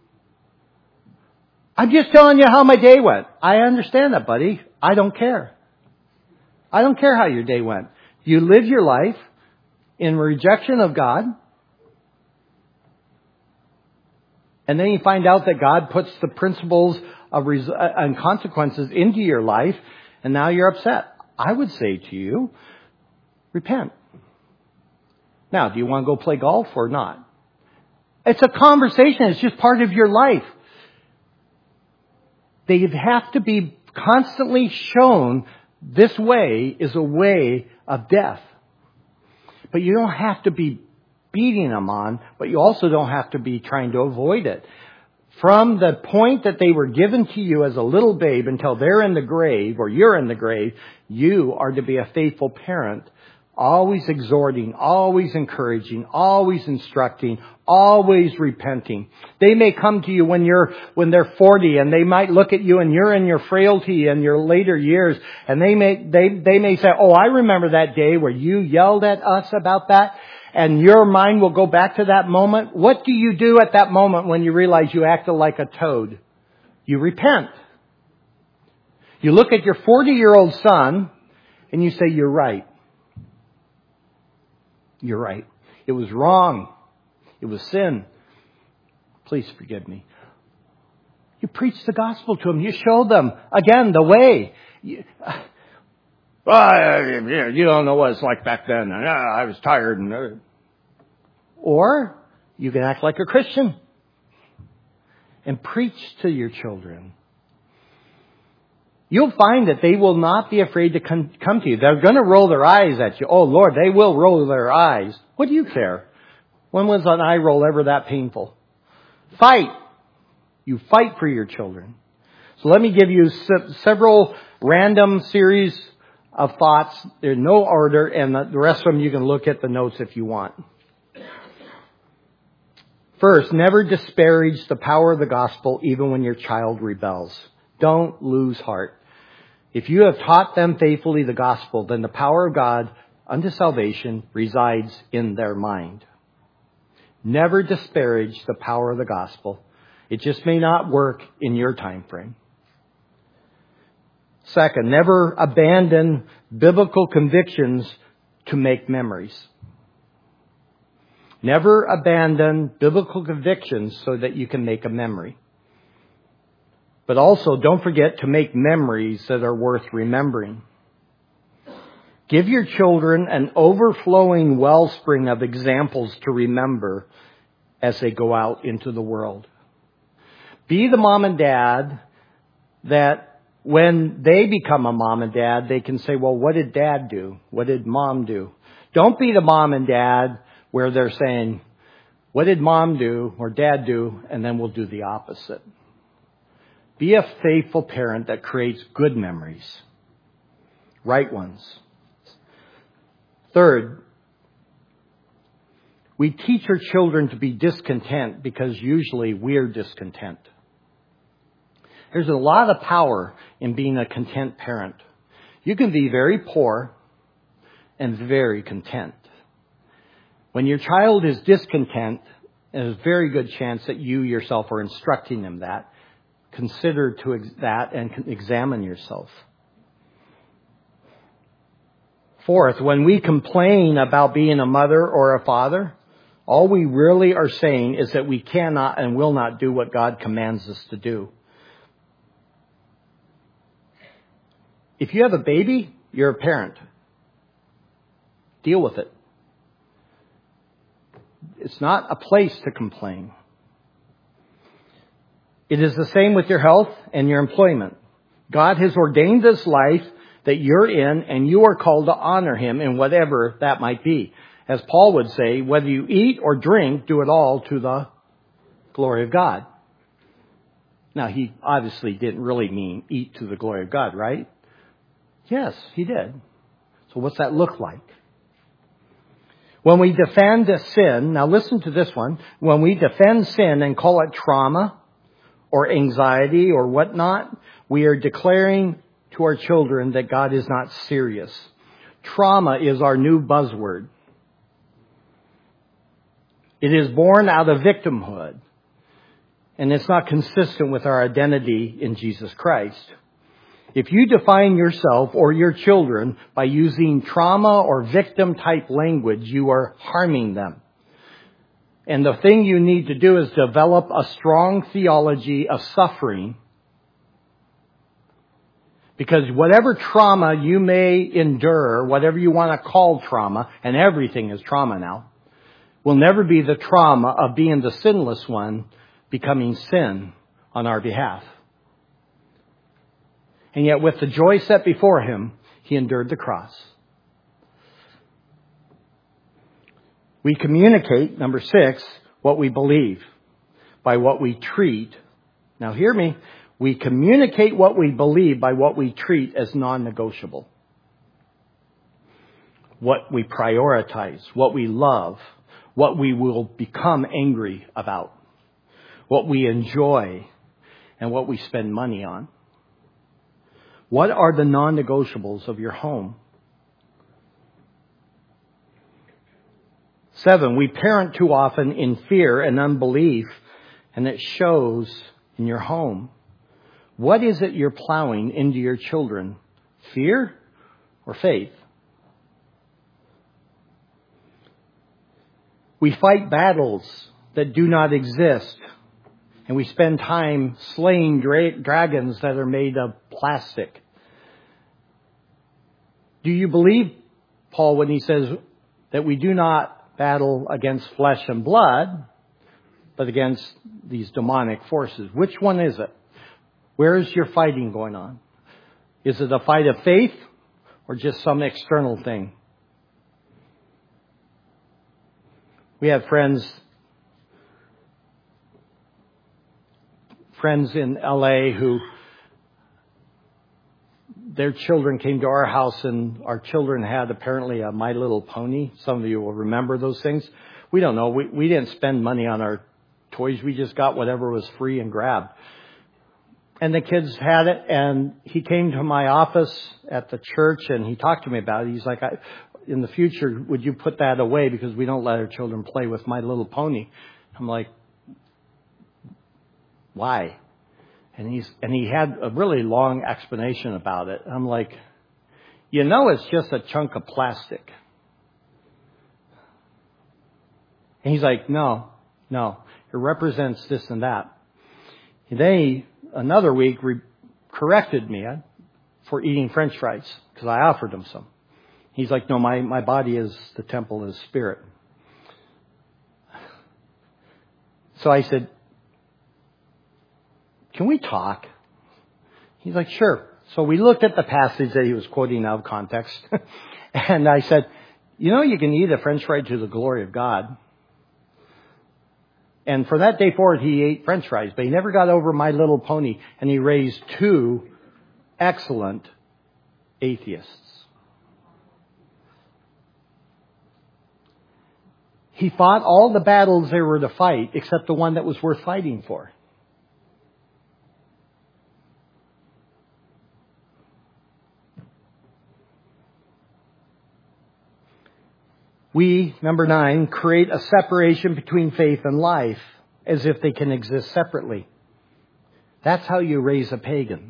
I'm just telling you how my day went. I understand that, buddy. I don't care. I don't care how your day went. You live your life in rejection of God. And then you find out that God puts the principles of res- and consequences into your life. And now you're upset. I would say to you, repent. Now, do you want to go play golf or not? It's a conversation. It's just part of your life. They have to be constantly shown This way is a way of death. But you don't have to be beating them on, but you also don't have to be trying to avoid it. From the point that they were given to you as a little babe until they're in the grave, or you're in the grave, you are to be a faithful parent, always exhorting, always encouraging, always instructing, always repenting. They may come to you when you're, when they're forty, and they might look at you and you're in your frailty and your later years, and they may, they, they may say, oh, I remember that day where you yelled at us about that. And your mind will go back to that moment. What do you do at that moment when you realize you acted like a toad? You repent. You look at your forty-year-old son and you say, you're right. You're right. It was wrong. It was sin. Please forgive me. You preach the gospel to them. You show them, again, the way. You, Well, you don't know what it's like back then. I was tired. And Or you can act like a Christian and preach to your children. You'll find that they will not be afraid to come, come to you. They're going to roll their eyes at you. Oh, Lord, they will roll their eyes. What do you care? When was an eye roll ever that painful? Fight. You fight for your children. So let me give you se- several random series of thoughts. There's no order, and the rest of them you can look at the notes if you want. First, never disparage the power of the gospel even when your child rebels. Don't lose heart. If you have taught them faithfully the gospel, then the power of God unto salvation resides in their mind. Never disparage the power of the gospel. It just may not work in your time frame. Second, never abandon biblical convictions to make memories. Never abandon biblical convictions so that you can make a memory. But also, don't forget to make memories that are worth remembering. Give your children an overflowing wellspring of examples to remember as they go out into the world. Be the mom and dad that when they become a mom and dad, they can say, well, what did dad do? What did mom do? Don't be the mom and dad where they're saying, what did mom do or dad do? And then we'll do the opposite. Be a faithful parent that creates good memories. Right ones. Third, we teach our children to be discontent because usually we're discontent. There's a lot of power in being a content parent. You can be very poor and very content. When your child is discontent, there's a very good chance that you yourself are instructing them that. Consider to ex- that and examine yourself. Fourth, when we complain about being a mother or a father, all we really are saying is that we cannot and will not do what God commands us to do. If you have a baby, you're a parent. Deal with it. It's not a place to complain. It is the same with your health and your employment. God has ordained this life that you're in, and you are called to honor Him in whatever that might be. As Paul would say, whether you eat or drink, do it all to the glory of God. Now, he obviously didn't really mean eat to the glory of God, right? Yes, he did. So what's that look like? When we defend a sin, now listen to this one. When we defend sin and call it trauma or anxiety or whatnot, we are declaring to our children that God is not serious. Trauma is our new buzzword. It is born out of victimhood. And it's not consistent with our identity in Jesus Christ. If you define yourself or your children by using trauma or victim type language, you are harming them. And the thing you need to do is develop a strong theology of suffering. Because whatever trauma you may endure, whatever you want to call trauma, and everything is trauma now, will never be the trauma of being the sinless one becoming sin on our behalf. And yet with the joy set before Him, He endured the cross. We communicate, number six, what we believe by what we treat. Now hear me. We communicate what we believe by what we treat as non-negotiable. What we prioritize, what we love, what we will become angry about, what we enjoy, and what we spend money on. What are the non-negotiables of your home? Seven, we parent too often in fear and unbelief, and it shows in your home. What is it you're plowing into your children? Fear or faith? We fight battles that do not exist, and we spend time slaying dra- dragons that are made of plastic. Do you believe Paul when he says that we do not battle against flesh and blood, but against these demonic forces? Which one is it? Where is your fighting going on? Is it a fight of faith or just some external thing? We have friends, friends in L A who, their children came to our house, and our children had apparently a My Little Pony. Some of you will remember those things. We don't know. We, we didn't spend money on our toys. We just got whatever was free and grabbed. And the kids had it, and he came to my office at the church, and he talked to me about it. He's like, I, in the future, would you put that away, because we don't let our children play with My Little Pony? I'm like, why? And he's and he had a really long explanation about it. I'm like, you know, it's just a chunk of plastic. And he's like, no, no, it represents this and that. And then he, another week, re- corrected me for eating French fries, because I offered him some. He's like, no, my, my body is the temple of the Spirit. So I said, can we talk? He's like, sure. So we looked at the passage that he was quoting out of context. And I said, you know, you can eat a French fry to the glory of God. And from that day forward, he ate French fries, but he never got over My Little Pony. And he raised two excellent atheists. He fought all the battles there were to fight, except the one that was worth fighting for. We, number nine, create a separation between faith and life, as if they can exist separately. That's how you raise a pagan.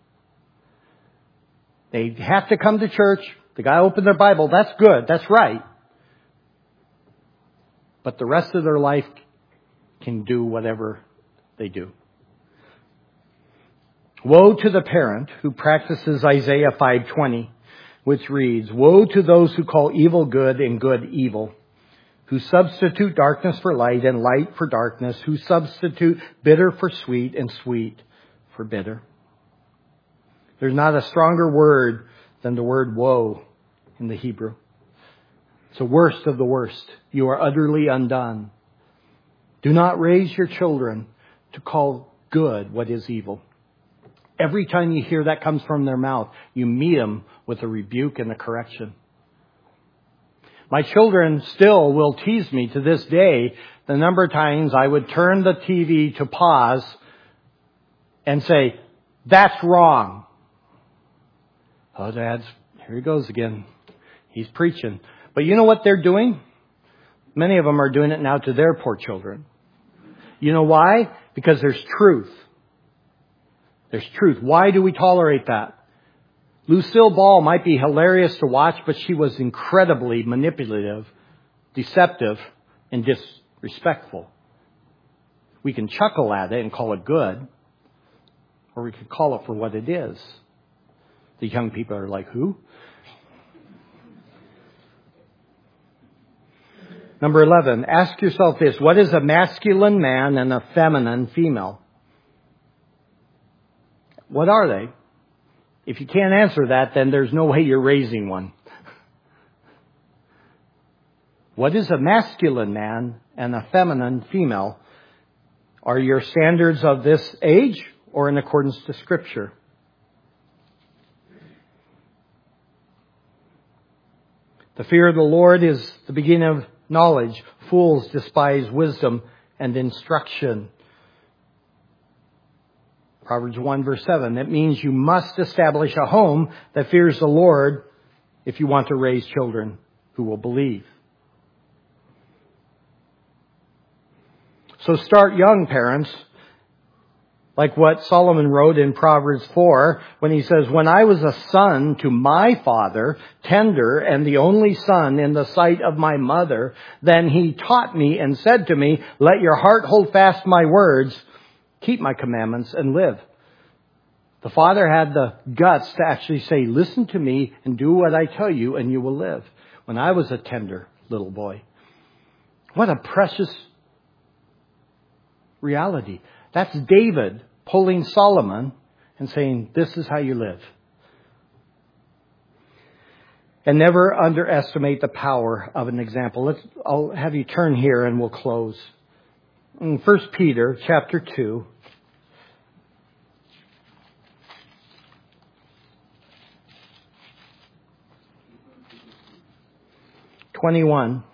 They have to come to church. The guy opened their Bible. That's good. That's right. But the rest of their life can do whatever they do. Woe to the parent who practices Isaiah five twenty, which reads, woe to those who call evil good and good evil, who substitute darkness for light and light for darkness, who substitute bitter for sweet and sweet for bitter. There's not a stronger word than the word woe in the Hebrew. It's the worst of the worst. You are utterly undone. Do not raise your children to call good what is evil. Every time you hear that comes from their mouth, you meet them with a rebuke and a correction. My children still will tease me to this day the number of times I would turn the T V to pause and say, that's wrong. Oh, Dad's, here he goes again. He's preaching. But you know what they're doing? Many of them are doing it now to their poor children. You know why? Because there's truth. There's truth. Why do we tolerate that? Lucille Ball might be hilarious to watch, but she was incredibly manipulative, deceptive, and disrespectful. We can chuckle at it and call it good, or we can call it for what it is. The young people are like, who? Number eleven, ask yourself this. What is a masculine man and a feminine female? What are they? If you can't answer that, then there's no way you're raising one. What is a masculine man and a feminine female? Are your standards of this age or in accordance to Scripture? The fear of the Lord is the beginning of knowledge. Fools despise wisdom and instruction. Proverbs one verse seven. That means you must establish a home that fears the Lord if you want to raise children who will believe. So start young, parents. Like what Solomon wrote in Proverbs four when he says, when I was a son to my father, tender and the only son in the sight of my mother, then he taught me and said to me, let your heart hold fast my words, keep my commandments and live. The father had the guts to actually say, listen to me and do what I tell you and you will live. When I was a tender little boy. What a precious reality. That's David pulling Solomon and saying, this is how you live. And never underestimate the power of an example. Let's, I'll have you turn here and we'll close. In First Peter chapter two. twenty-one.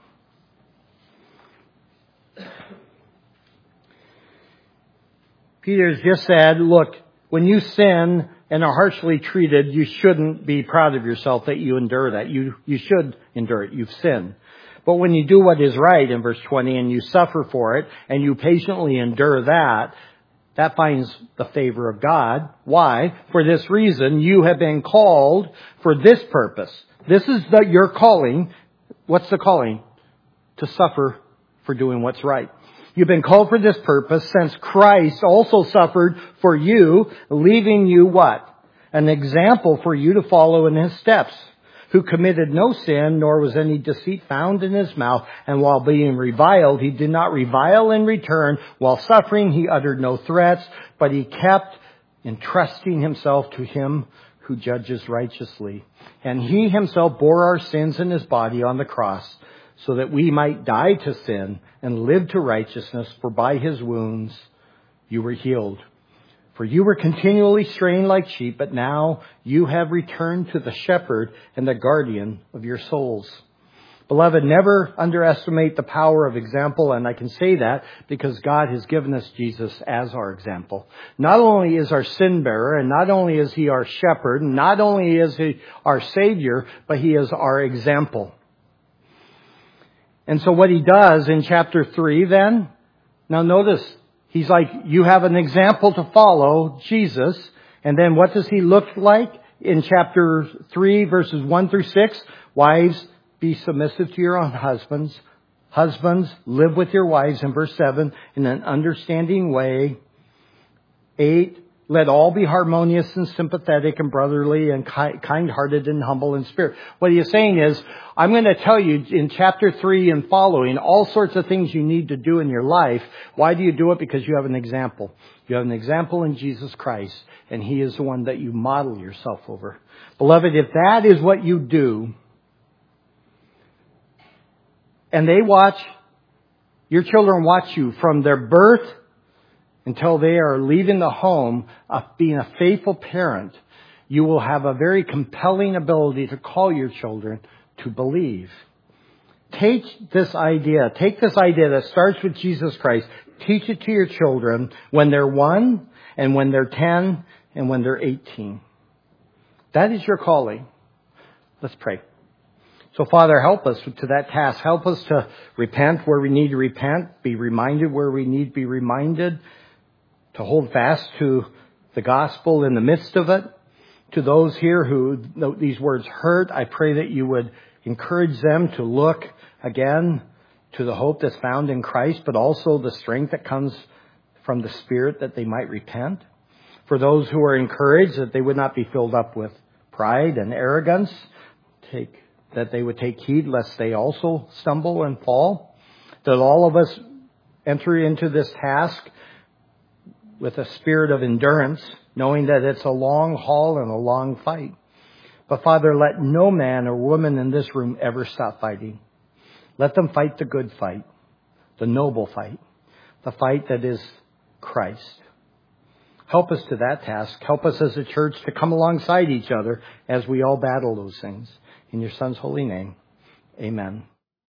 Peter's just said, look, when you sin and are harshly treated, you shouldn't be proud of yourself that you endure that. You, you should endure it. You've sinned. But when you do what is right in verse twenty and you suffer for it and you patiently endure that, that finds the favor of God. Why? For this reason, you have been called for this purpose. This is the, your calling. What's the calling? To suffer for doing what's right. You've been called for this purpose since Christ also suffered for you, leaving you what? An example for you to follow in his steps, who committed no sin, nor was any deceit found in his mouth. And while being reviled, he did not revile in return. While suffering, he uttered no threats, but he kept entrusting himself to him who judges righteously. And he himself bore our sins in his body on the cross, so that we might die to sin and live to righteousness, for by his wounds you were healed. For you were continually straying like sheep, but now you have returned to the shepherd and the guardian of your souls. Beloved, never underestimate the power of example, and I can say that because God has given us Jesus as our example. Not only is our sin bearer, and not only is he our shepherd, and not only is he our Savior, but he is our example. And so what he does in chapter three then, now notice, he's like, you have an example to follow, Jesus. And then what does he look like in chapter three, verses one through six? Wives, be submissive to your own husbands. Husbands, live with your wives in verse seven in an understanding way. Eight, let all be harmonious and sympathetic and brotherly and kind-hearted and humble in spirit. What he is saying is, I'm going to tell you in chapter three and following all sorts of things you need to do in your life. Why do you do it? Because you have an example. You have an example in Jesus Christ, and he is the one that you model yourself over. Beloved, if that is what you do, and they watch, your children watch you from their birth until they are leaving the home, of being a faithful parent, you will have a very compelling ability to call your children to believe. Take this idea, take this idea that starts with Jesus Christ, teach it to your children when they're one, and when they're ten, and when they're eighteen. That is your calling. Let's pray. So Father, help us to that task. Help us to repent where we need to repent, be reminded where we need to be reminded, to hold fast to the gospel in the midst of it. To those here who these words hurt, I pray that you would encourage them to look again to the hope that's found in Christ, but also the strength that comes from the Spirit that they might repent. For those who are encouraged, that they would not be filled up with pride and arrogance, take, that they would take heed lest they also stumble and fall. That all of us enter into this task with a spirit of endurance, knowing that it's a long haul and a long fight. But Father, let no man or woman in this room ever stop fighting. Let them fight the good fight, the noble fight, the fight that is Christ. Help us to that task. Help us as a church to come alongside each other as we all battle those things. In your Son's holy name, amen.